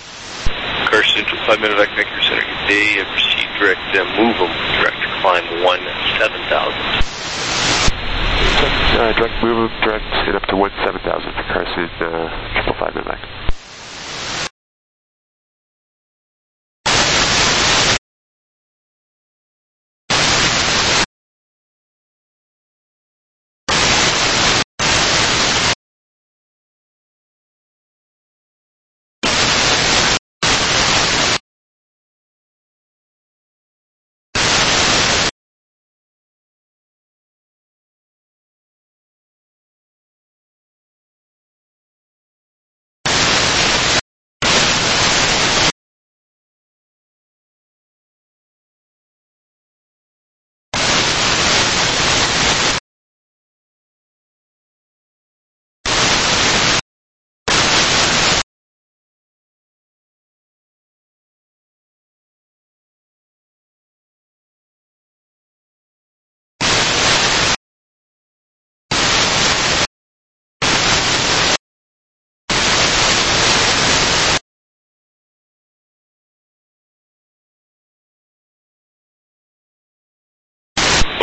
Carson, triple five medevac, Vancouver Center, good day, and proceed direct, uh, move them, direct to climb one seven thousand. Uh, direct move them, direct, hit up to one seven thousand for Carson, uh, triple five medevac.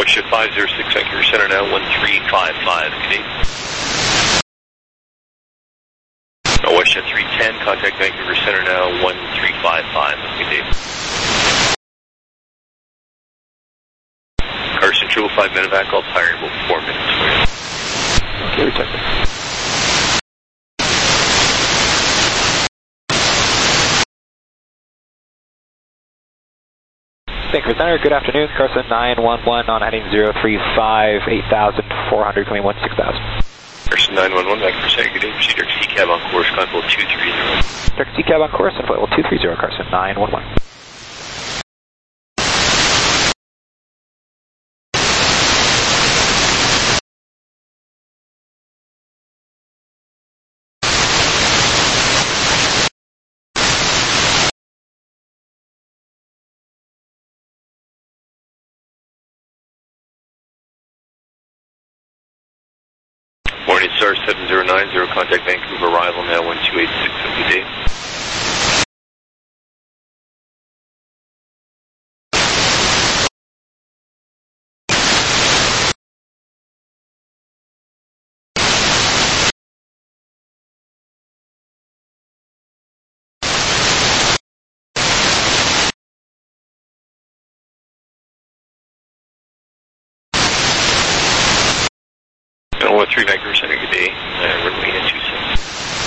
Starship five zero six, Vancouver Center now, one three five five, good day. Uh, WestJet three ten, contact Vancouver Center now, one three five five, good day. Carson triple five medevac, I'll fire in about four minutes for you. Okay, we checked it. Vancouver Center, good afternoon. Carson nine one one on heading zero three five, eight thousand four hundred, coming one six thousand. Carson nine one one, Vancouver Center, good day. Proceed Direct C cab on course, climb level two three zero. Direct C cab on course, and flight level two three zero, Carson nine one one. Morning Star seven zero nine zero, contact Vancouver, arrival now one two eight six, good day. one three Vancouver Center, good day. Uh, runway at two six.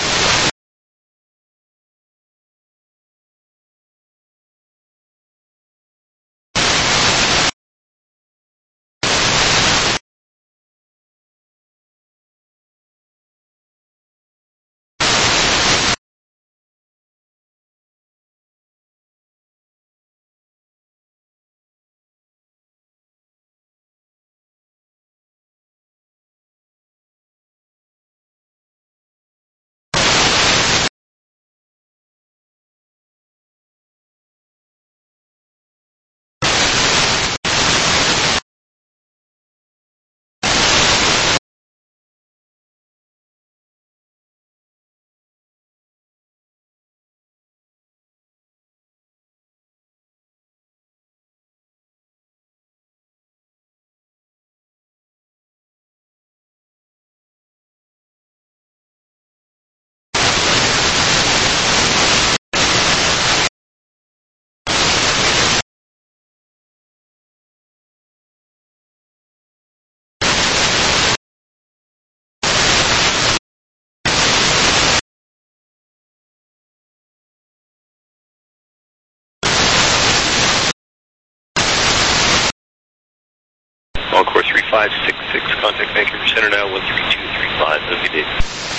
On course three five six six, contact Vancouver Center now, one three two three five, have a good day.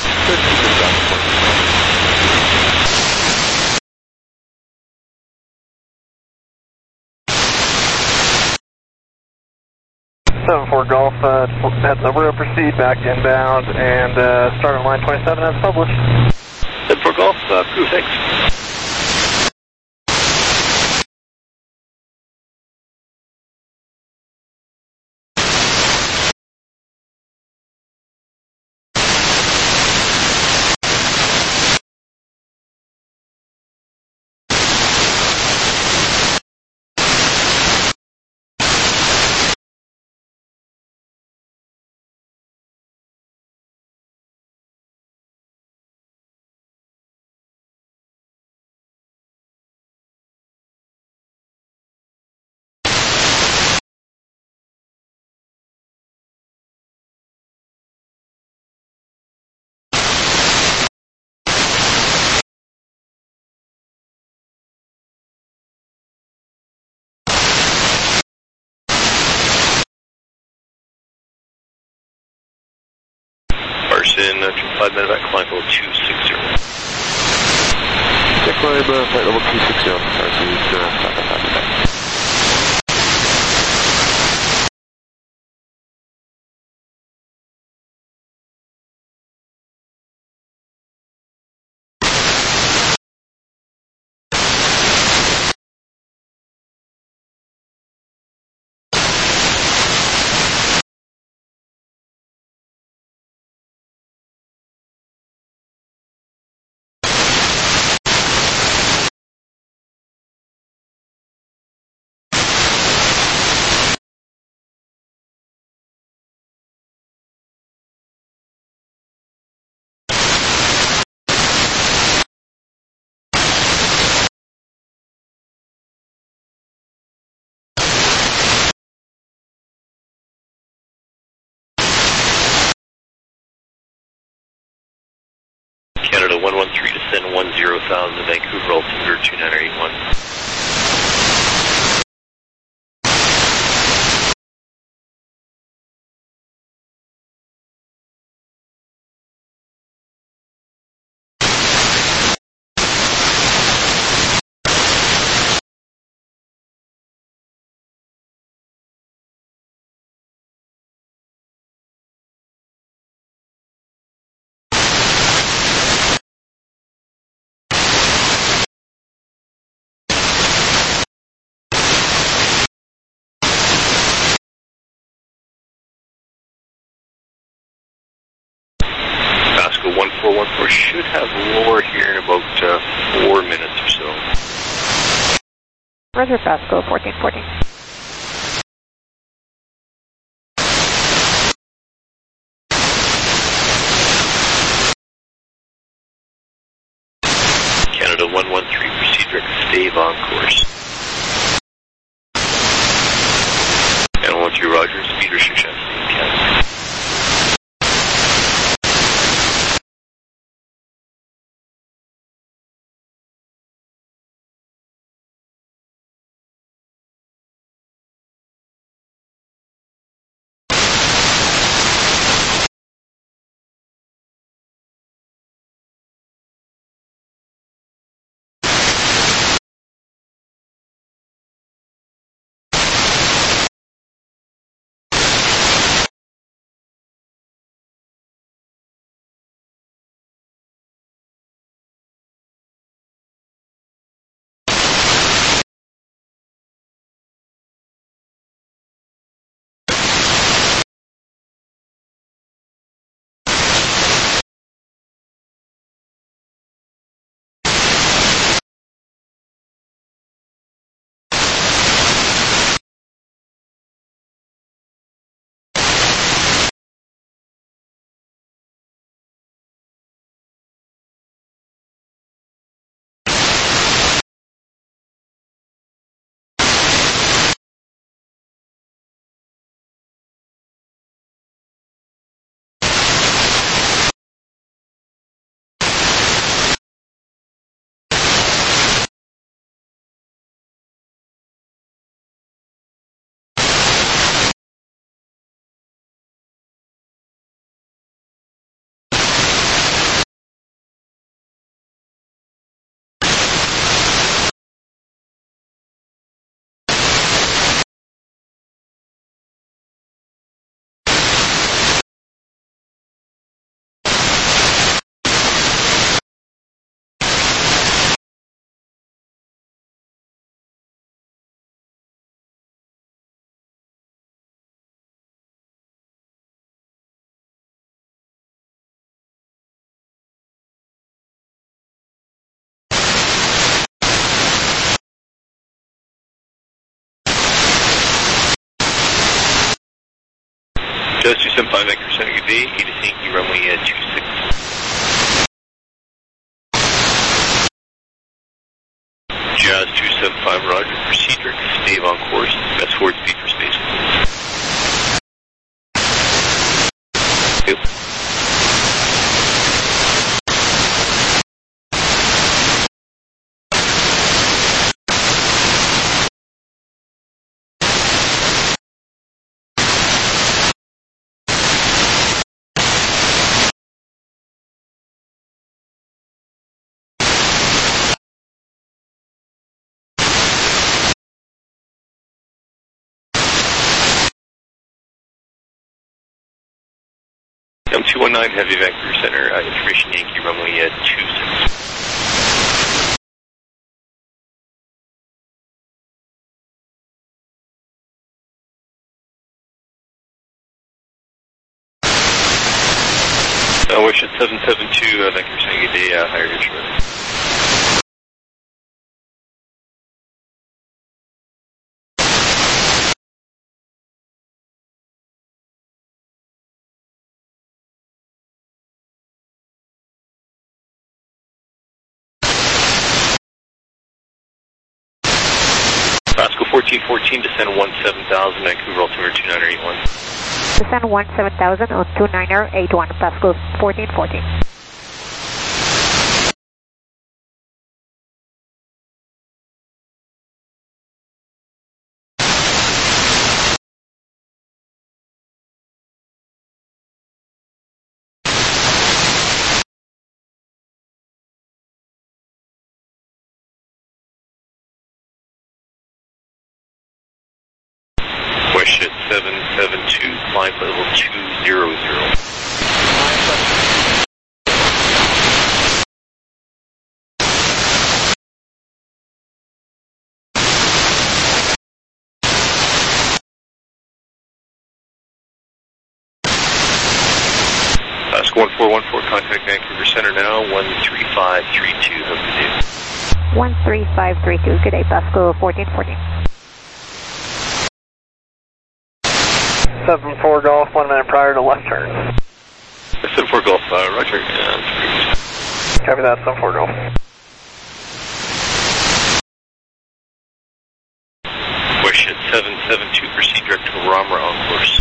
seven four Golf, uh, heads over, proceed back inbound, and uh, start on line twenty-seven as published. seven four Golf, uh, crew, thanks. Carson, uh, triple five medevac, climb level two six zero. Check climb, uh, flight level two six zero, Carson, uh, stop, stop, stop, stop. thousand, Vancouver altimeter two nine eight one. one four one four should have lower here in about uh, four minutes or so. Roger, Pasco, fourteen fourteen. Canada one one three, proceed direct, stave on course. Canada one two, Roger, speeder six Canada. Jazz two seven five, Vancouver Center, good day, eight Yankee runway uh, two six. Jazz two seven five, Roger, proceed direct, stave on course, best forward speed for space. Yep. M two one nine, Heavy Vancouver Center, uh, information Yankee runway uh, two six. Uh, wish at seven seven two, uh, Vancouver Center, good day, uh, higher insurance. Pasco fourteen fourteen, descend one seven thousand, Vancouver altimeter two nine eight one. Descend one seven thousand on two nine eight one, Pasco fourteen fourteen. seven seven two, climb flight level two zero zero. one four one four, contact Vancouver Center now, one three five three two, have a good day. one three five three two, good day, Pasco fourteen fourteen. seven four Golf, one minute prior to left turn. seven four Golf, uh, roger, and copy that, seven four Golf. Question seven seven two, proceed direct to Ramra on course.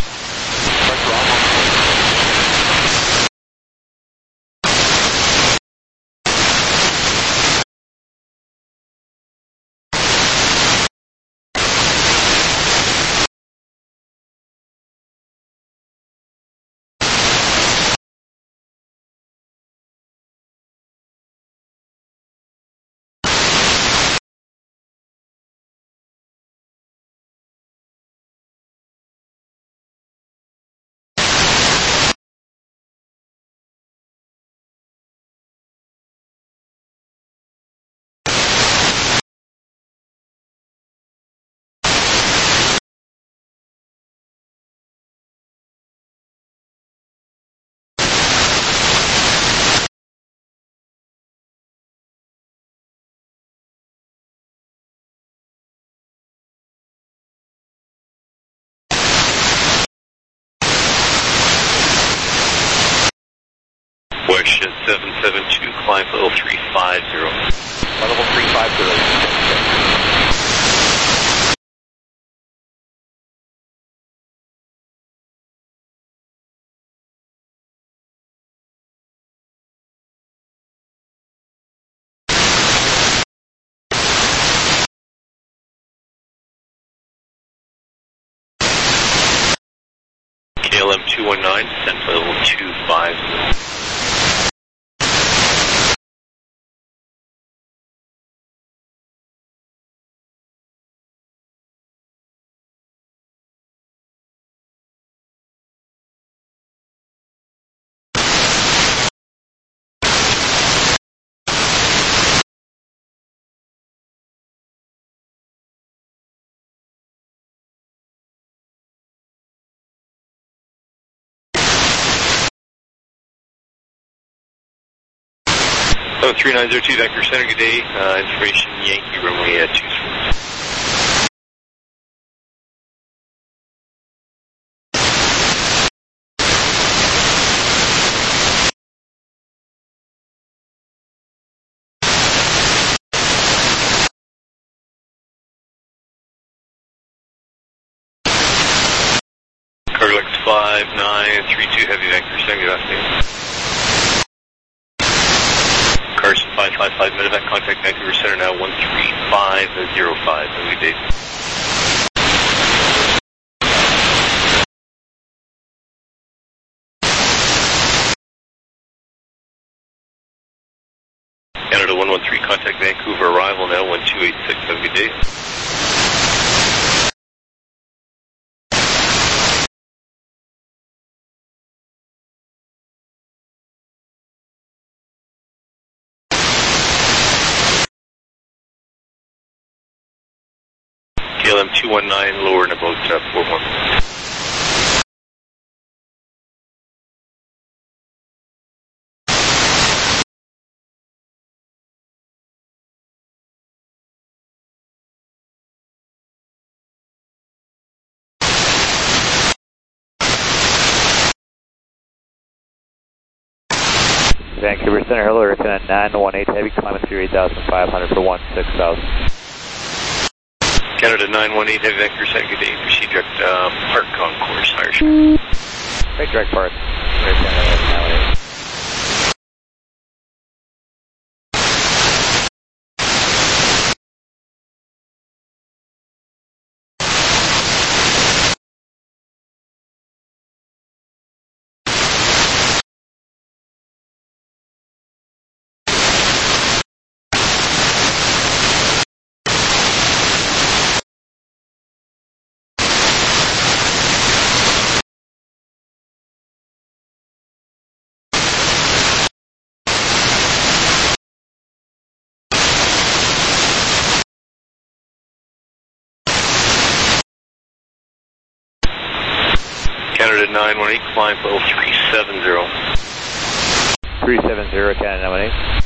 Question seven seven two, climb level three five zero. Level three five zero. K L M two one nine, descent to level two five zero. seven three nine zero two, Vancouver Center, good day. Uh, information Yankee runway at two swings. Carlex five nine three two, heavy Vancouver Center, good afternoon. Carson five five five, medevac, contact Vancouver Center now, one three five zero five, have a good day. Canada one one three, contact Vancouver, arrival now, one two eight six, have a good day. K L M two one nine, lower and about uh, four one. Vancouver Center, hello, Lieutenant nine one eight Heavy, climbing through eight thousand five hundred for one six thousand. Canada nine one eight, Heavy, Vancouver Center, good day. Proceed direct uh, park on course, Irish. Right, direct park. Right, Canada nine one eight. Canada nine one eight, climb level three seven zero. three seven zero, Canada nine one eight.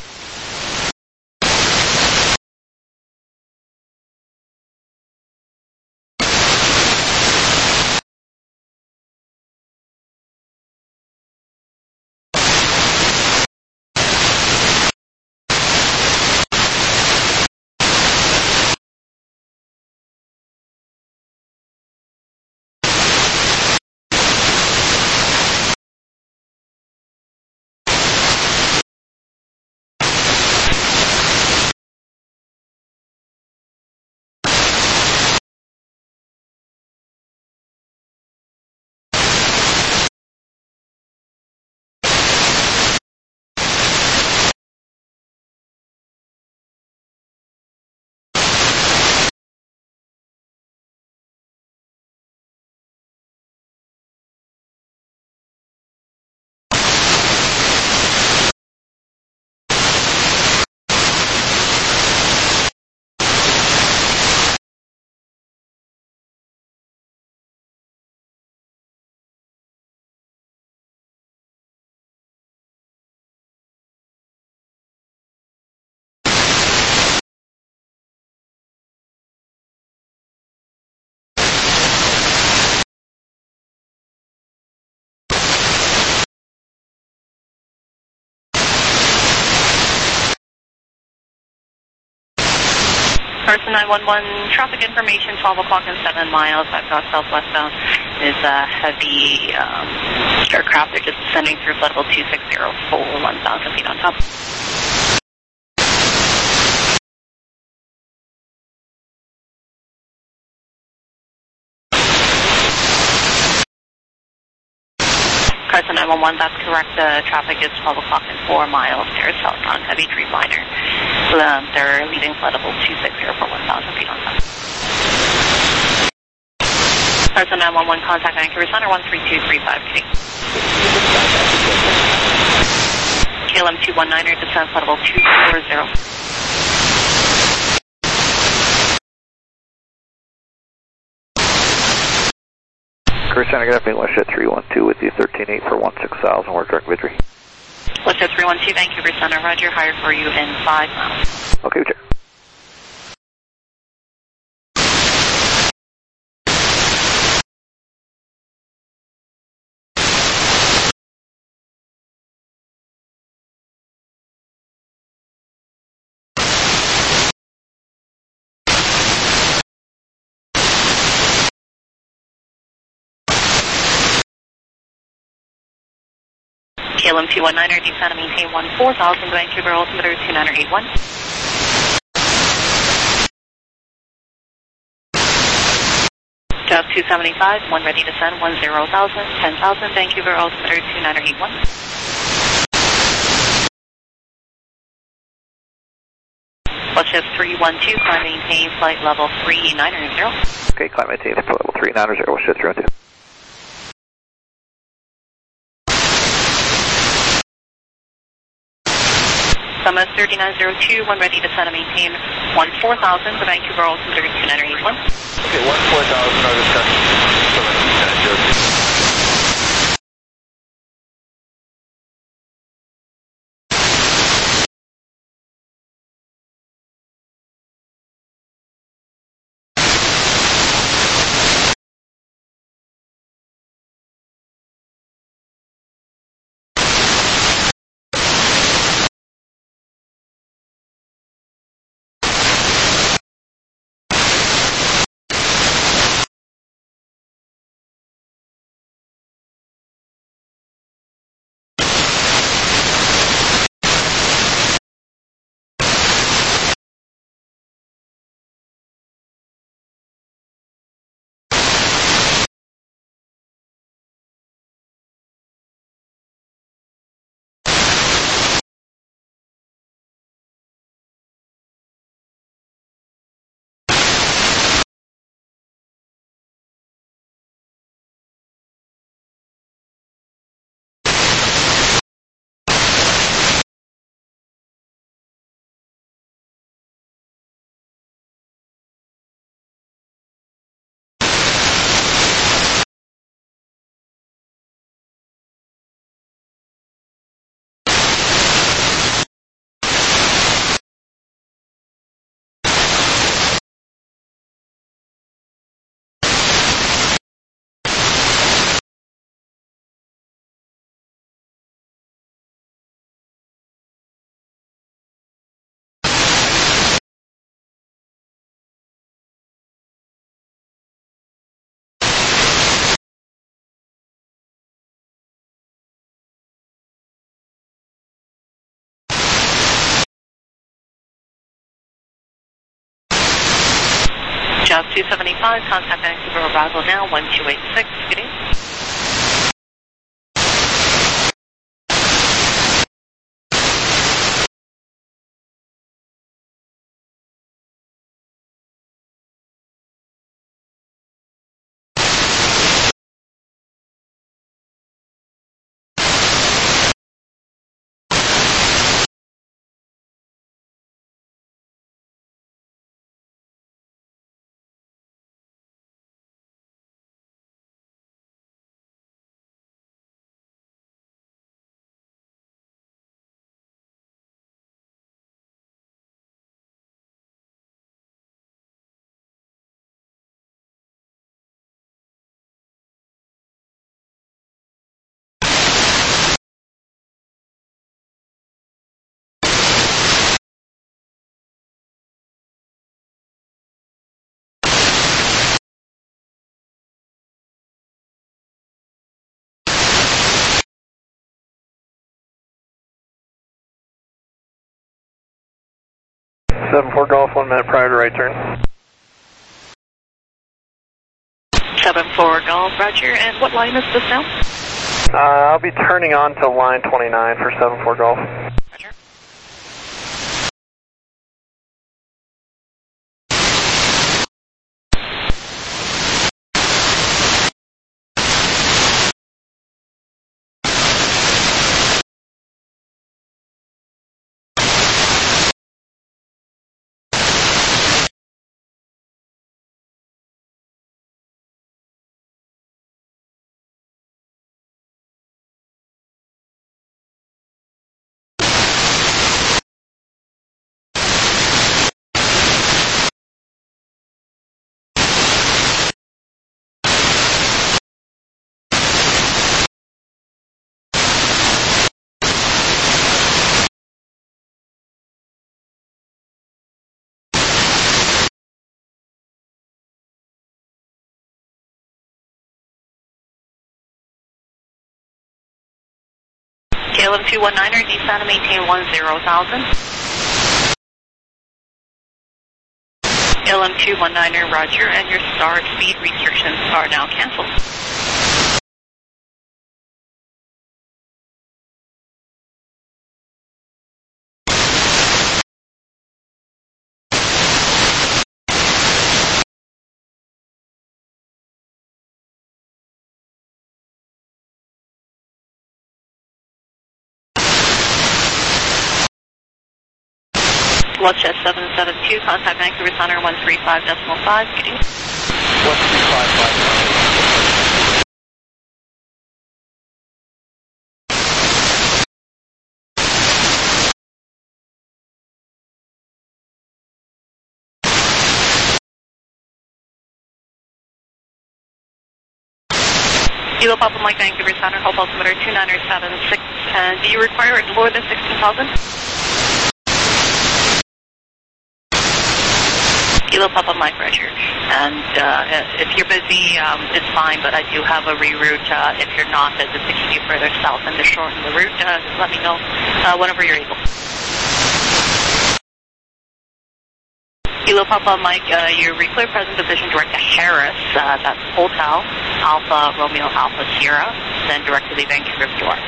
Carson nine one one, traffic information, twelve o'clock and seven miles. I've got southwestbound is a heavy um, aircraft. They're just descending through level two six zero, full one thousand feet on top. Carson nine one one, that's correct. The traffic is twelve o'clock and four miles. There's southbound heavy Dreamliner. Um, they're leaving flight level two six zero for one thousand feet on top. Carson nine one one, contact Vancouver Center one three two three five K. K L M two one niner, descent flight level two four zero. Center, good afternoon, WestJet three one two with you, thirteen eight for one six thousand, we're direct victory. WestJet three one two, Vancouver Center, roger, higher for you in five miles. Okay, check. K L M two one niner, descend and maintain one four thousand, Vancouver altimeter two niner eight one. J A Z two seventy-five, one ready to send, one zero thousand, ten thousand, Vancouver altimeter two niner eight one. WestJet three one two, climb maintain flight level three niner zero. Okay, climb maintain flight level three niner zero, WestJet three one two. Summit thirty-nine zero two, one ready to send and maintain one four thousand, the Vancouver altimeter two niner eight one. Okay, one four thousand, our discussion. Summit thirty-nine zero two. Jazz two seventy-five, contact Vancouver arrival now, one two eight six, good day. seven four Golf, one minute prior to right turn. seven four Golf, roger. And what line is this now? Uh, I'll be turning on to line twenty-nine for seven four Golf. Roger. K L M two one niner, descend and maintain one zero thousand. K L M two one niner, roger, and your start speed restrictions are now canceled. Watchjet seven seven two, contact Vancouver Center one three five decimal five, good evening. one three five five. Kilo Papa Mike, Vancouver Center, hold altimeter two nine seven six, and do you require it lower than sixteen thousand? Kilo Papa Mike, roger. And uh, if you're busy, um, it's fine, but I do have a reroute. Uh, if you're not, uh, just to keep you further south and to shorten the route, uh, just let me know uh, whenever you're able. Kilo Papa Mike, uh, your reclear present position direct to Harris, uh, that's Hotel, Alpha Romeo Alpha Sierra, then direct to the Vancouver F D R.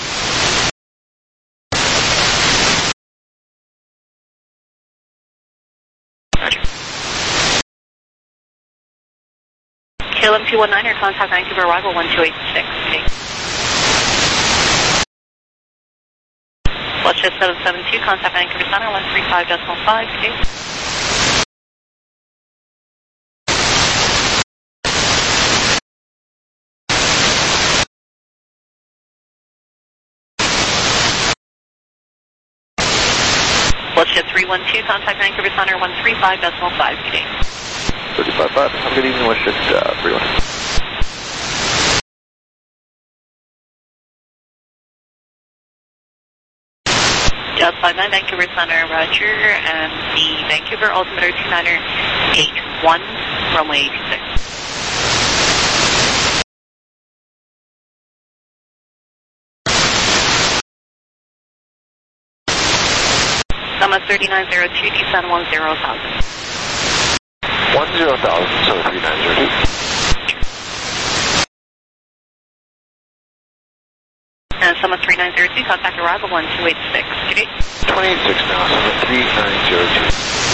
Roger. K L M two one niner, contact Vancouver arrival one two eight six. Okay. Watchjet seven seven two, contact Vancouver Center one three five decimal five. Okay. Watchjet three one two, contact Vancouver Center one three five decimal five. Good day. thirty-five five, have a good evening, Watchjet uh, three one. Jazz five nine, Vancouver Center, roger, and the Vancouver altimeter two nine eight one, runway eighty-six. Summit thirty-nine zero two, descend one zero thousand. one zero thousand, so three nine zero two. And Summit three nine zero two, contact arrival one two eight six. Good day. twenty-eight six now, Summit three nine zero two.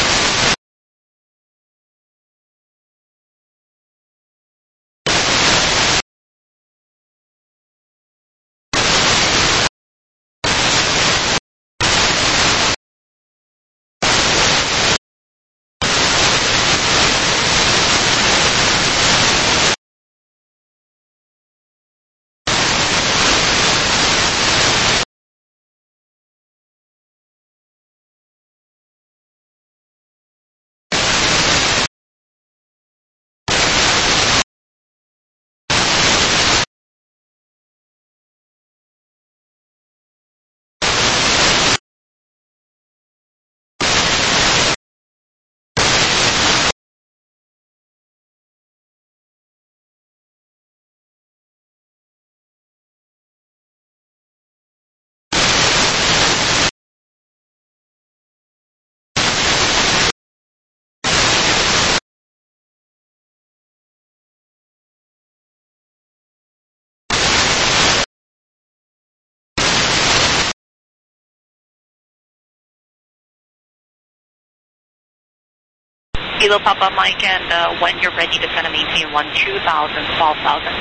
Kilo Papa Mike, and uh, when you're ready to send a maintain one two thousand, twelve thousand.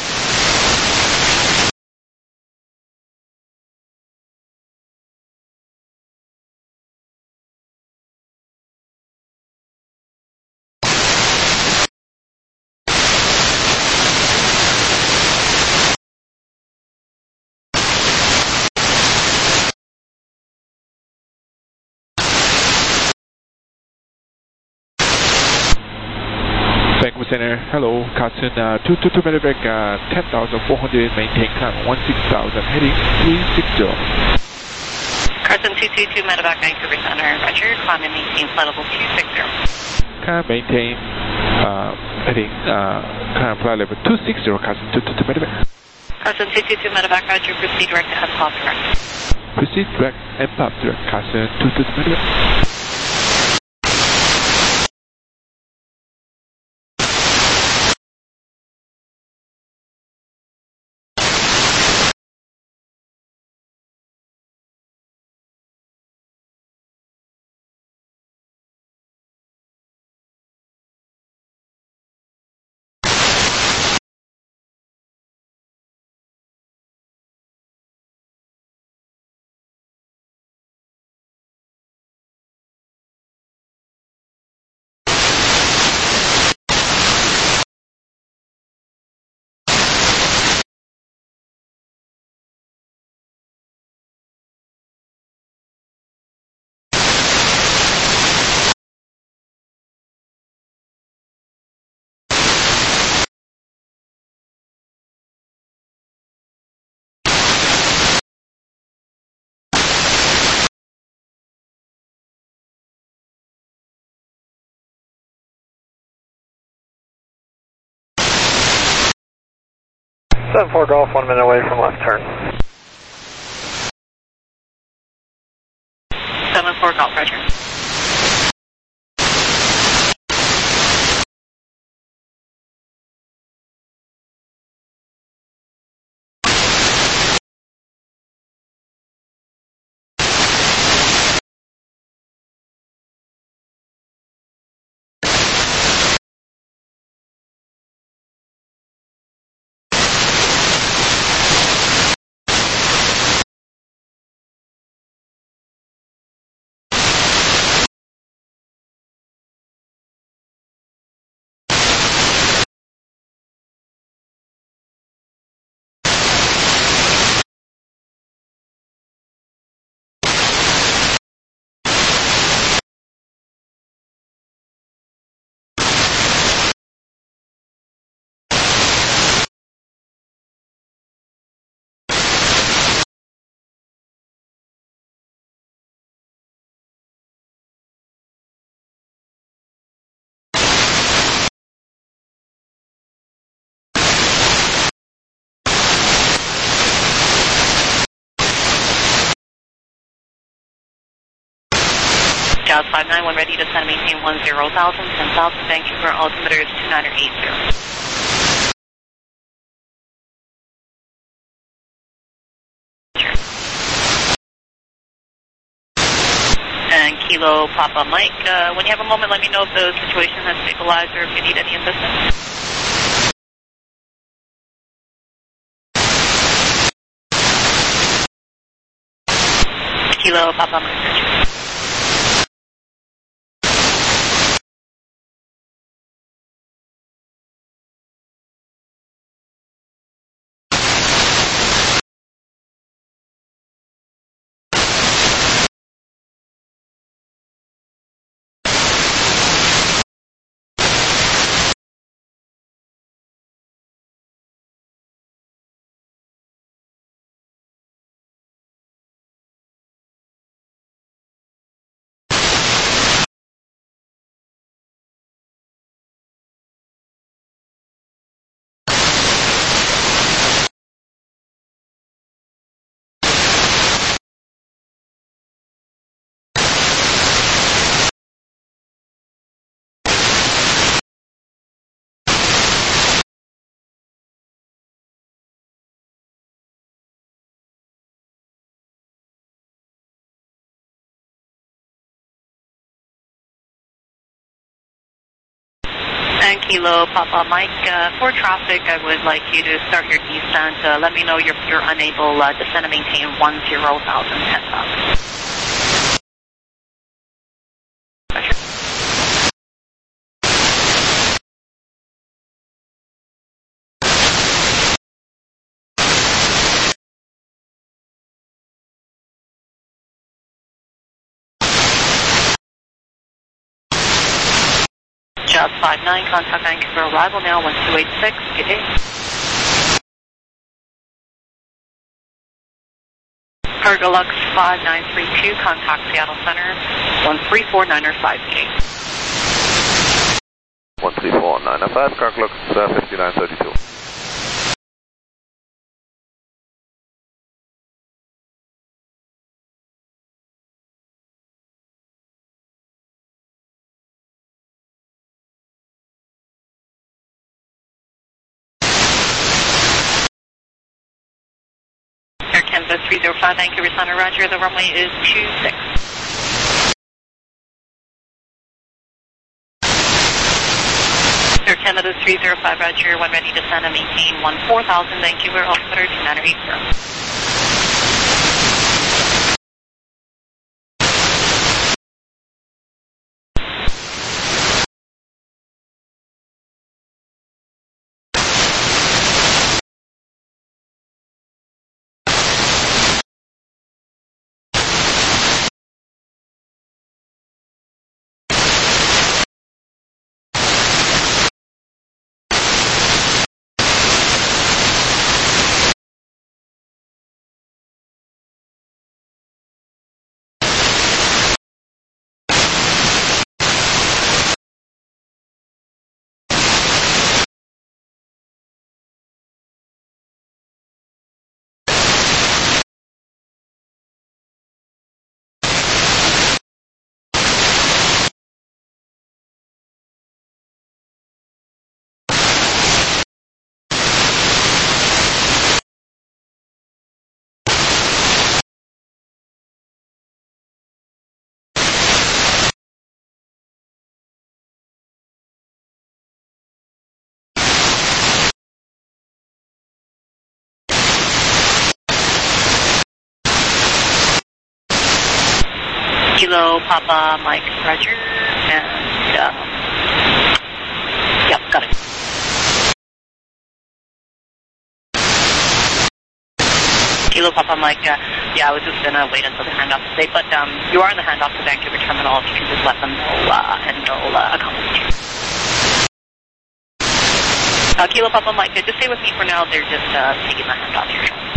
Vancouver Center, hello, Carson, uh, two two two medevac, uh, ten thousand four hundred, maintain climb one six thousand, heading three six zero. Carson two two two medevac, Vancouver Center, roger, climb and maintain flight level two six zero. Climb, maintain, uh, heading, uh, climb flight level two six zero, Carson two two two medevac. Carson two two two medevac, roger, proceed direct to Hub direct. Proceed direct and pop direct, Carson two two two medevac. seven four Golf, one minute away from left turn. seven four Golf, roger. Jazz five nine one ready to descend and maintain one zero thousand, ten thousand, Vancouver, altimeter is two niner eight zero. And Kilo Papa Mike, uh, when you have a moment, let me know if the situation has stabilized or if you need any assistance. Kilo Papa Mike. And Kilo Papa Mike, uh, for traffic, I would like you to start your descent. Uh, let me know if you're, you're unable uh, to descend and maintain one zero thousand, ten thousand. Jazz five nine, contact Vancouver arrival now, one two eight six, good day. Cargolux five nine three two, contact Seattle Center, one three four niner five, good day. one three four niner five, Cargolux uh, fifty-nine thirty-two. Air Canada three zero five, Vancouver Center, roger, the runway is two six. Air Canada three zero five, roger, one ready to descend and maintain one four thousand, Vancouver, altimeter two niner eight zero. Kilo Papa Mike, roger, and, uh, yep, got it. Kilo Papa Mike, uh, yeah, I was just going to wait until the handoff today, but um, you are in the handoff to Vancouver Terminal, if you can just let them know, uh, and they'll uh, accommodate you. Uh, Kilo Papa Mike, just stay with me for now, they're just uh, taking the handoff here.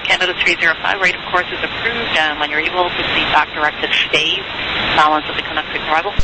Canada three zero five, rate of course is approved, and when you're able, proceed back direct to Stave, balance of the connecting arrival.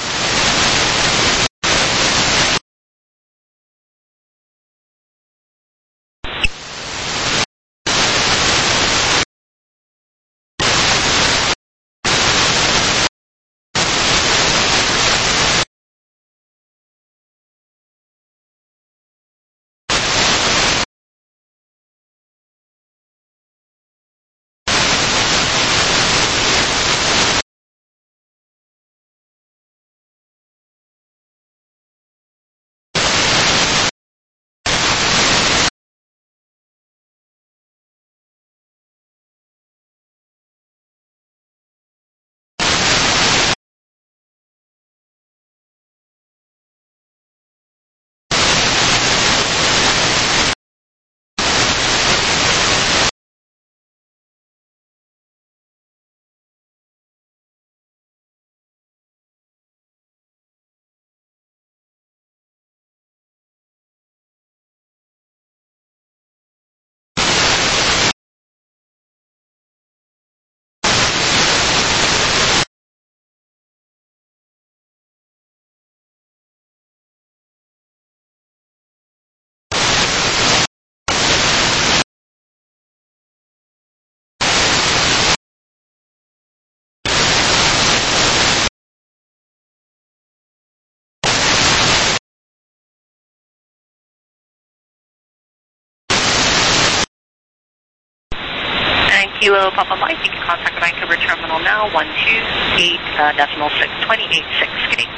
Kilo Papa Mike, you can contact the Vancouver terminal now, one two eight uh, decimal six, twenty-eight six, good day.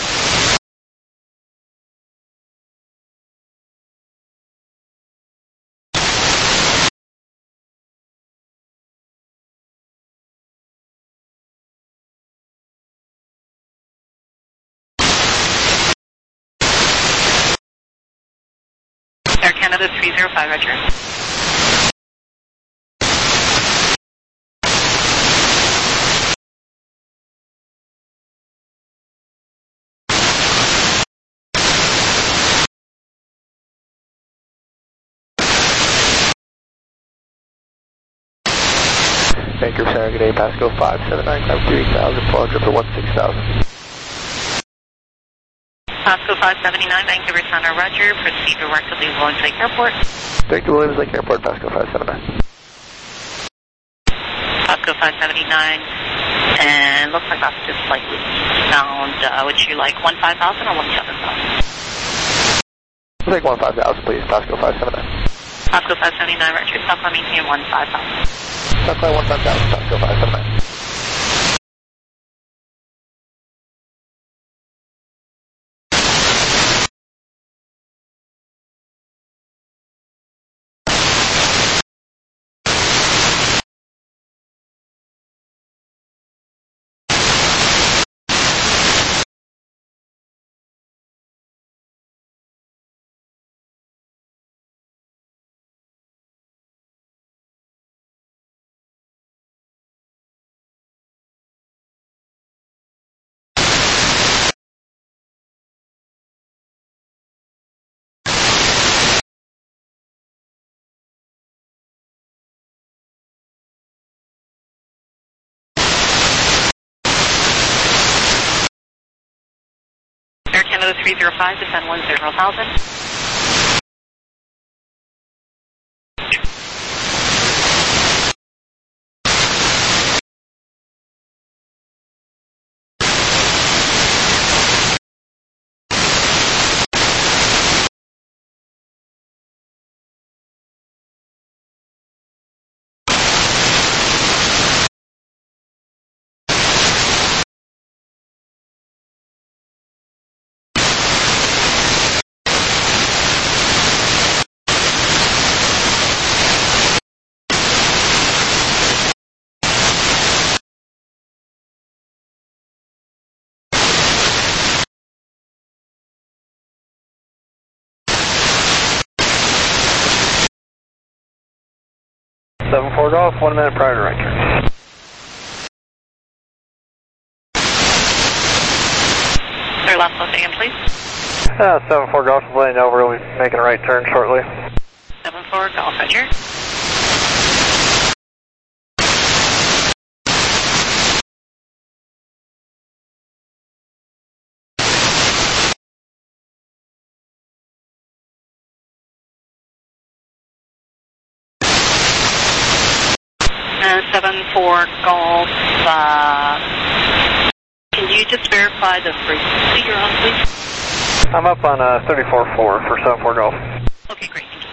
Air Canada three zero five, roger. Vancouver Center, good day, Pasco five seven nine, climb three thousand, four hundred for one six thousand. Pasco five seventy-nine, Vancouver Center, roger, proceed direct to Williams Lake Airport. Direct to Williams Lake Airport, Pasco five seventy-nine. Pasco five seventy-nine, and looks like that's just slightly sound. Uh, would you like one five thousand or one seven thousand? We'll take one five thousand, please, Pasco five seventy-nine. Pasco five seventy-nine, roger, stop on maintain one five thousand. Stop by one five thousand, Pasco five seventy-nine. Air Canada three zero five, descend one zero thousand. seven four Golf, one minute prior to right turn. Sir, last close again, please. Uh, seven four Golf, letting you know we'll be making a right turn shortly. seven four Golf, roger. uh, seven four Golf. Uh, can you just verify the frequency you're on, please? I'm up on uh, thirty-four four for seven four Golf. Okay, great. Thank you.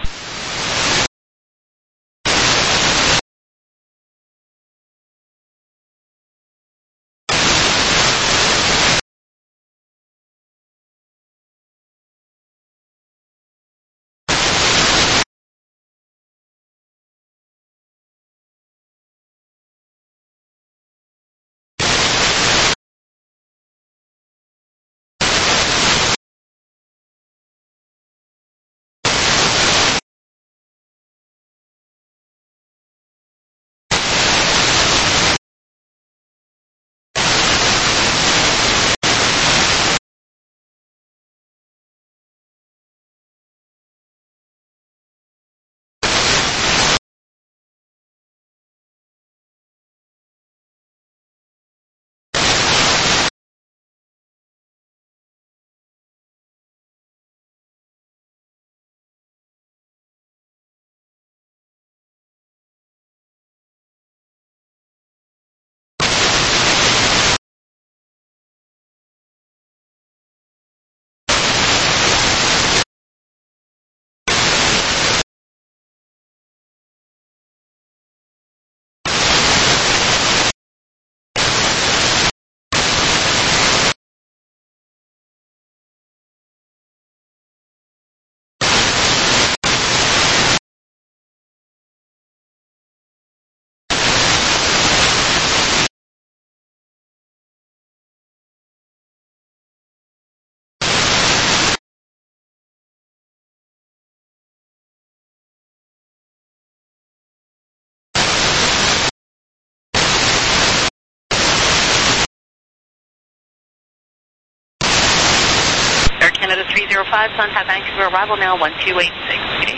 Air Canada three zero five, contact Vancouver, arrival now one two eight six. Okay.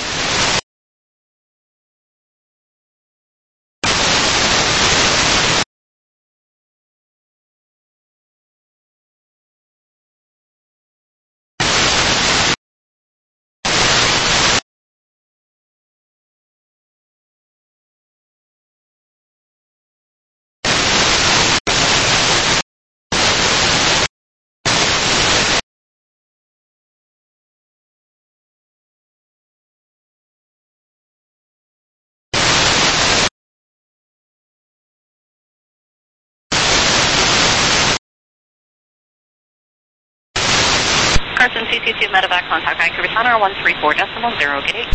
Carson C C two medevac, contact Vancouver Center one three four decimal zero gate.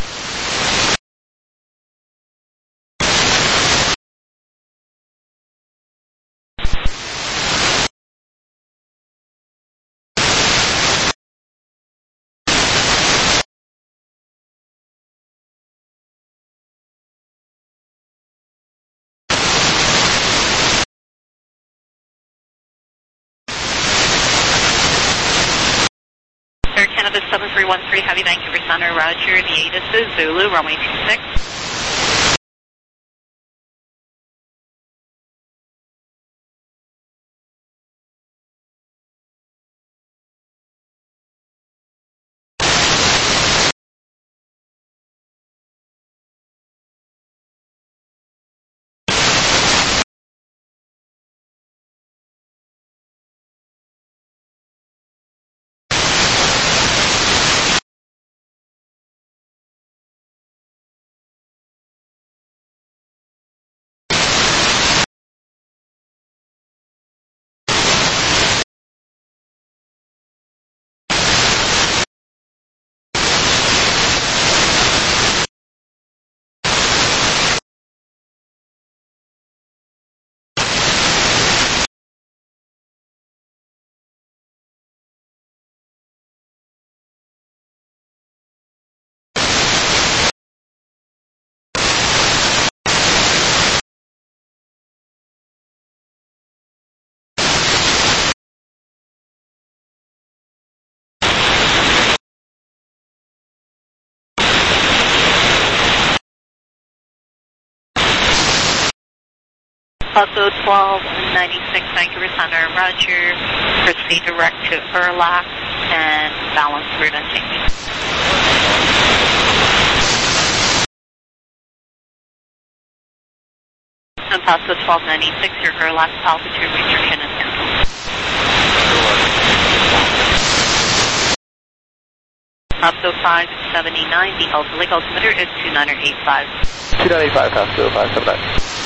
Air Canada seven three one three, Heavy Vancouver Center, Roger, the ATIS is Zulu, runway two six. Also twelve ninety-six Vancouver Center, Roger, proceed direct to Urlac and balance route and change. And Pasco twelve ninety-six, your last altitude restriction is canceled. Pasco five seventy-nine, the ultra lake altimeter is two nine eight five. two nine eight five, Pasco five seven nine.